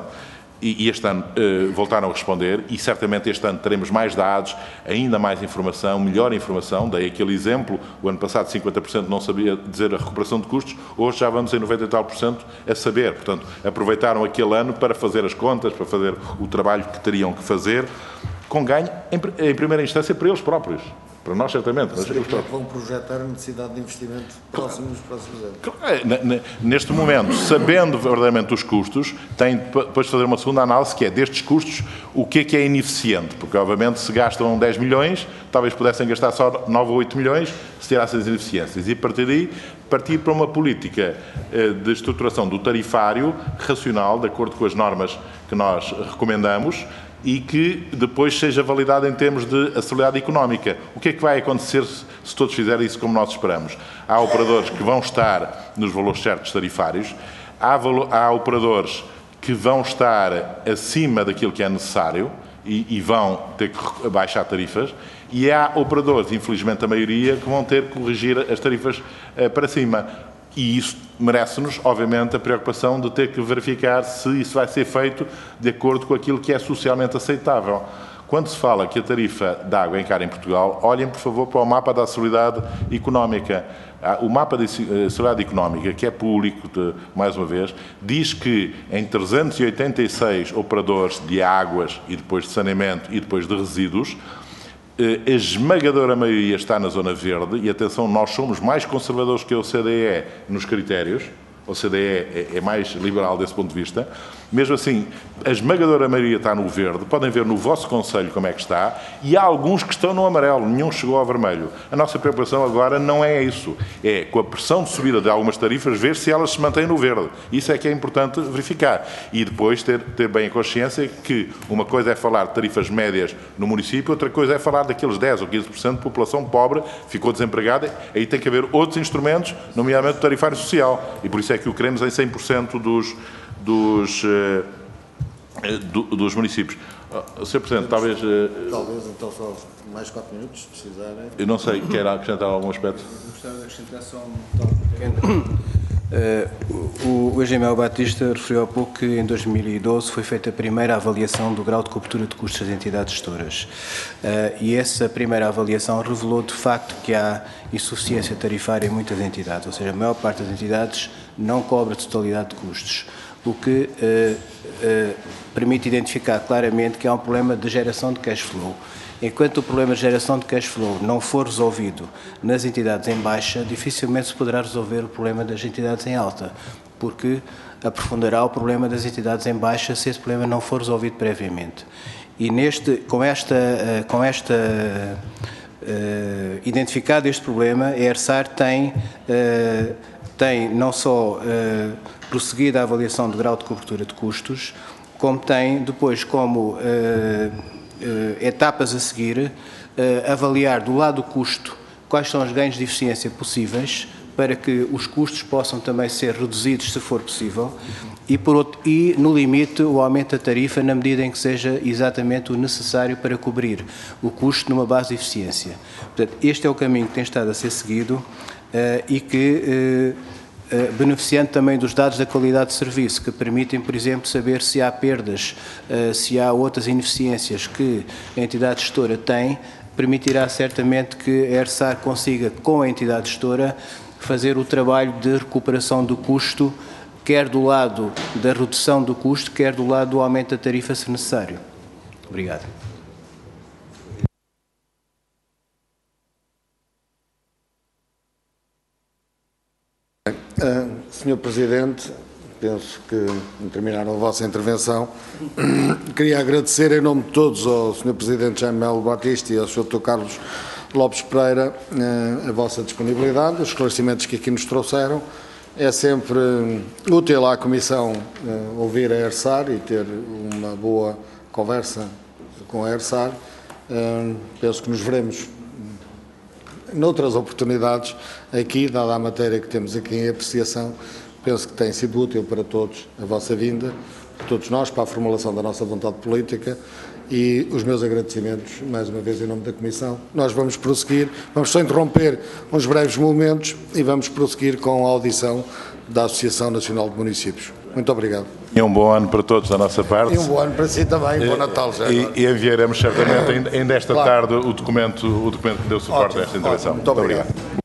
[SPEAKER 2] E este ano uh, voltaram a responder e certamente este ano teremos mais dados, ainda mais informação, melhor informação. Dei aquele exemplo, o ano passado cinquenta por cento não sabia dizer a recuperação de custos, hoje já vamos em noventa e tal por cento a saber. Portanto, aproveitaram aquele ano para fazer as contas, para fazer o trabalho que teriam que fazer, com ganho, em, em primeira instância, para eles próprios. Para nós, certamente. Mas eles
[SPEAKER 1] vão projetar a necessidade de investimento próximo nos próximos anos.
[SPEAKER 2] Neste momento, sabendo verdadeiramente os custos, tem depois de fazer uma segunda análise, que é destes custos, o que é que é ineficiente. Porque, obviamente, se gastam dez milhões, talvez pudessem gastar só nove ou oito milhões, se tirassem as ineficiências. E, a partir daí, partir para uma política de estruturação do tarifário racional, de acordo com as normas que nós recomendamos, e que depois seja validado em termos de acessibilidade económica. O que é que vai acontecer se, se todos fizerem isso como nós esperamos? Há operadores que vão estar nos valores certos tarifários, há, valo, há operadores que vão estar acima daquilo que é necessário e, e vão ter que baixar tarifas, e há operadores, infelizmente a maioria, que vão ter que corrigir as tarifas eh, para cima. E isso merece-nos, obviamente, a preocupação de ter que verificar se isso vai ser feito de acordo com aquilo que é socialmente aceitável. Quando se fala que a tarifa de água é cara em Portugal, olhem, por favor, para o mapa da acessibilidade económica. O mapa da acessibilidade económica, que é público, de, mais uma vez, diz que em trezentos e oitenta e seis operadores de águas e depois de saneamento e depois de resíduos, a esmagadora maioria está na zona verde e, atenção, nós somos mais conservadores que a O C D E nos critérios. A O C D E é mais liberal desse ponto de vista. Mesmo assim, a esmagadora maioria está no verde. Podem ver no vosso Conselho como é que está. E há alguns que estão no amarelo. Nenhum chegou ao vermelho. A nossa preocupação agora não é isso. É, com a pressão de subida de algumas tarifas, ver se elas se mantêm no verde. Isso é que é importante verificar. E depois ter, ter bem a consciência que uma coisa é falar de tarifas médias no município, outra coisa é falar daqueles dez ou quinze por cento de população pobre, ficou desempregada. Aí tem que haver outros instrumentos, nomeadamente o tarifário social. E por isso é que o queremos em cem por cento dos... dos do, dos municípios. Uh, senhor Presidente, talvez... Uh,
[SPEAKER 1] talvez então só mais quatro minutos, se precisarem.
[SPEAKER 2] Eu não sei, quer acrescentar algum aspecto?
[SPEAKER 7] Gostava de acrescentar só um tão pequeno. Uh, o, o Engenheiro Mel Batista referiu há pouco que em dois mil e doze foi feita a primeira avaliação do grau de cobertura de custos das entidades gestoras. Uh, e essa primeira avaliação revelou de facto que há insuficiência tarifária em muitas entidades, ou seja, a maior parte das entidades não cobra a totalidade de custos, o que uh, uh, permite identificar claramente que há um problema de geração de cash flow. Enquanto o problema de geração de cash flow não for resolvido nas entidades em baixa, dificilmente se poderá resolver o problema das entidades em alta, porque aprofundará o problema das entidades em baixa se esse problema não for resolvido previamente. E neste, com esta, com esta uh, identificado este problema, a ERSAR tem, uh, tem não só uh, prosseguido a avaliação do grau de cobertura de custos, como tem depois como uh, Uh, etapas a seguir, uh, avaliar do lado do custo quais são os ganhos de eficiência possíveis para que os custos possam também ser reduzidos se for possível e, por outro, e no limite, o aumento da tarifa na medida em que seja exatamente o necessário para cobrir o custo numa base de eficiência. Portanto, este é o caminho que tem estado a ser seguido uh, e que uh, beneficiando também dos dados da qualidade de serviço, que permitem, por exemplo, saber se há perdas, se há outras ineficiências que a entidade gestora tem, permitirá certamente que a ERSAR consiga, com a entidade gestora, fazer o trabalho de recuperação do custo, quer do lado da redução do custo, quer do lado do aumento da tarifa, se necessário. Obrigado.
[SPEAKER 1] Uh, senhor Presidente, penso que terminaram a vossa intervenção. Queria agradecer em nome de todos ao senhor Presidente Jaime Mel Batista e ao senhor doutor Carlos Lopes Pereira uh, a vossa disponibilidade, os esclarecimentos que aqui nos trouxeram. É sempre uh, útil à Comissão uh, ouvir a ERSAR e ter uma boa conversa com a ERSAR. Uh, penso que nos veremos noutras oportunidades aqui, dada a matéria que temos aqui em apreciação. Penso que tem sido útil para todos a vossa vinda, para todos nós, para a formulação da nossa vontade política, e os meus agradecimentos, mais uma vez, em nome da Comissão. Nós vamos prosseguir, vamos só interromper uns breves momentos e vamos prosseguir com a audição da Associação Nacional de Municípios. Muito obrigado.
[SPEAKER 2] E um bom ano para todos da nossa parte.
[SPEAKER 1] E um bom ano para si também, bom Natal já.
[SPEAKER 2] E, e enviaremos certamente ainda esta
[SPEAKER 1] claro.
[SPEAKER 2] tarde o documento, o documento que deu suporte
[SPEAKER 1] Ótimo,
[SPEAKER 2] a esta intervenção.
[SPEAKER 1] ótimo. Muito obrigado.
[SPEAKER 2] Muito obrigado.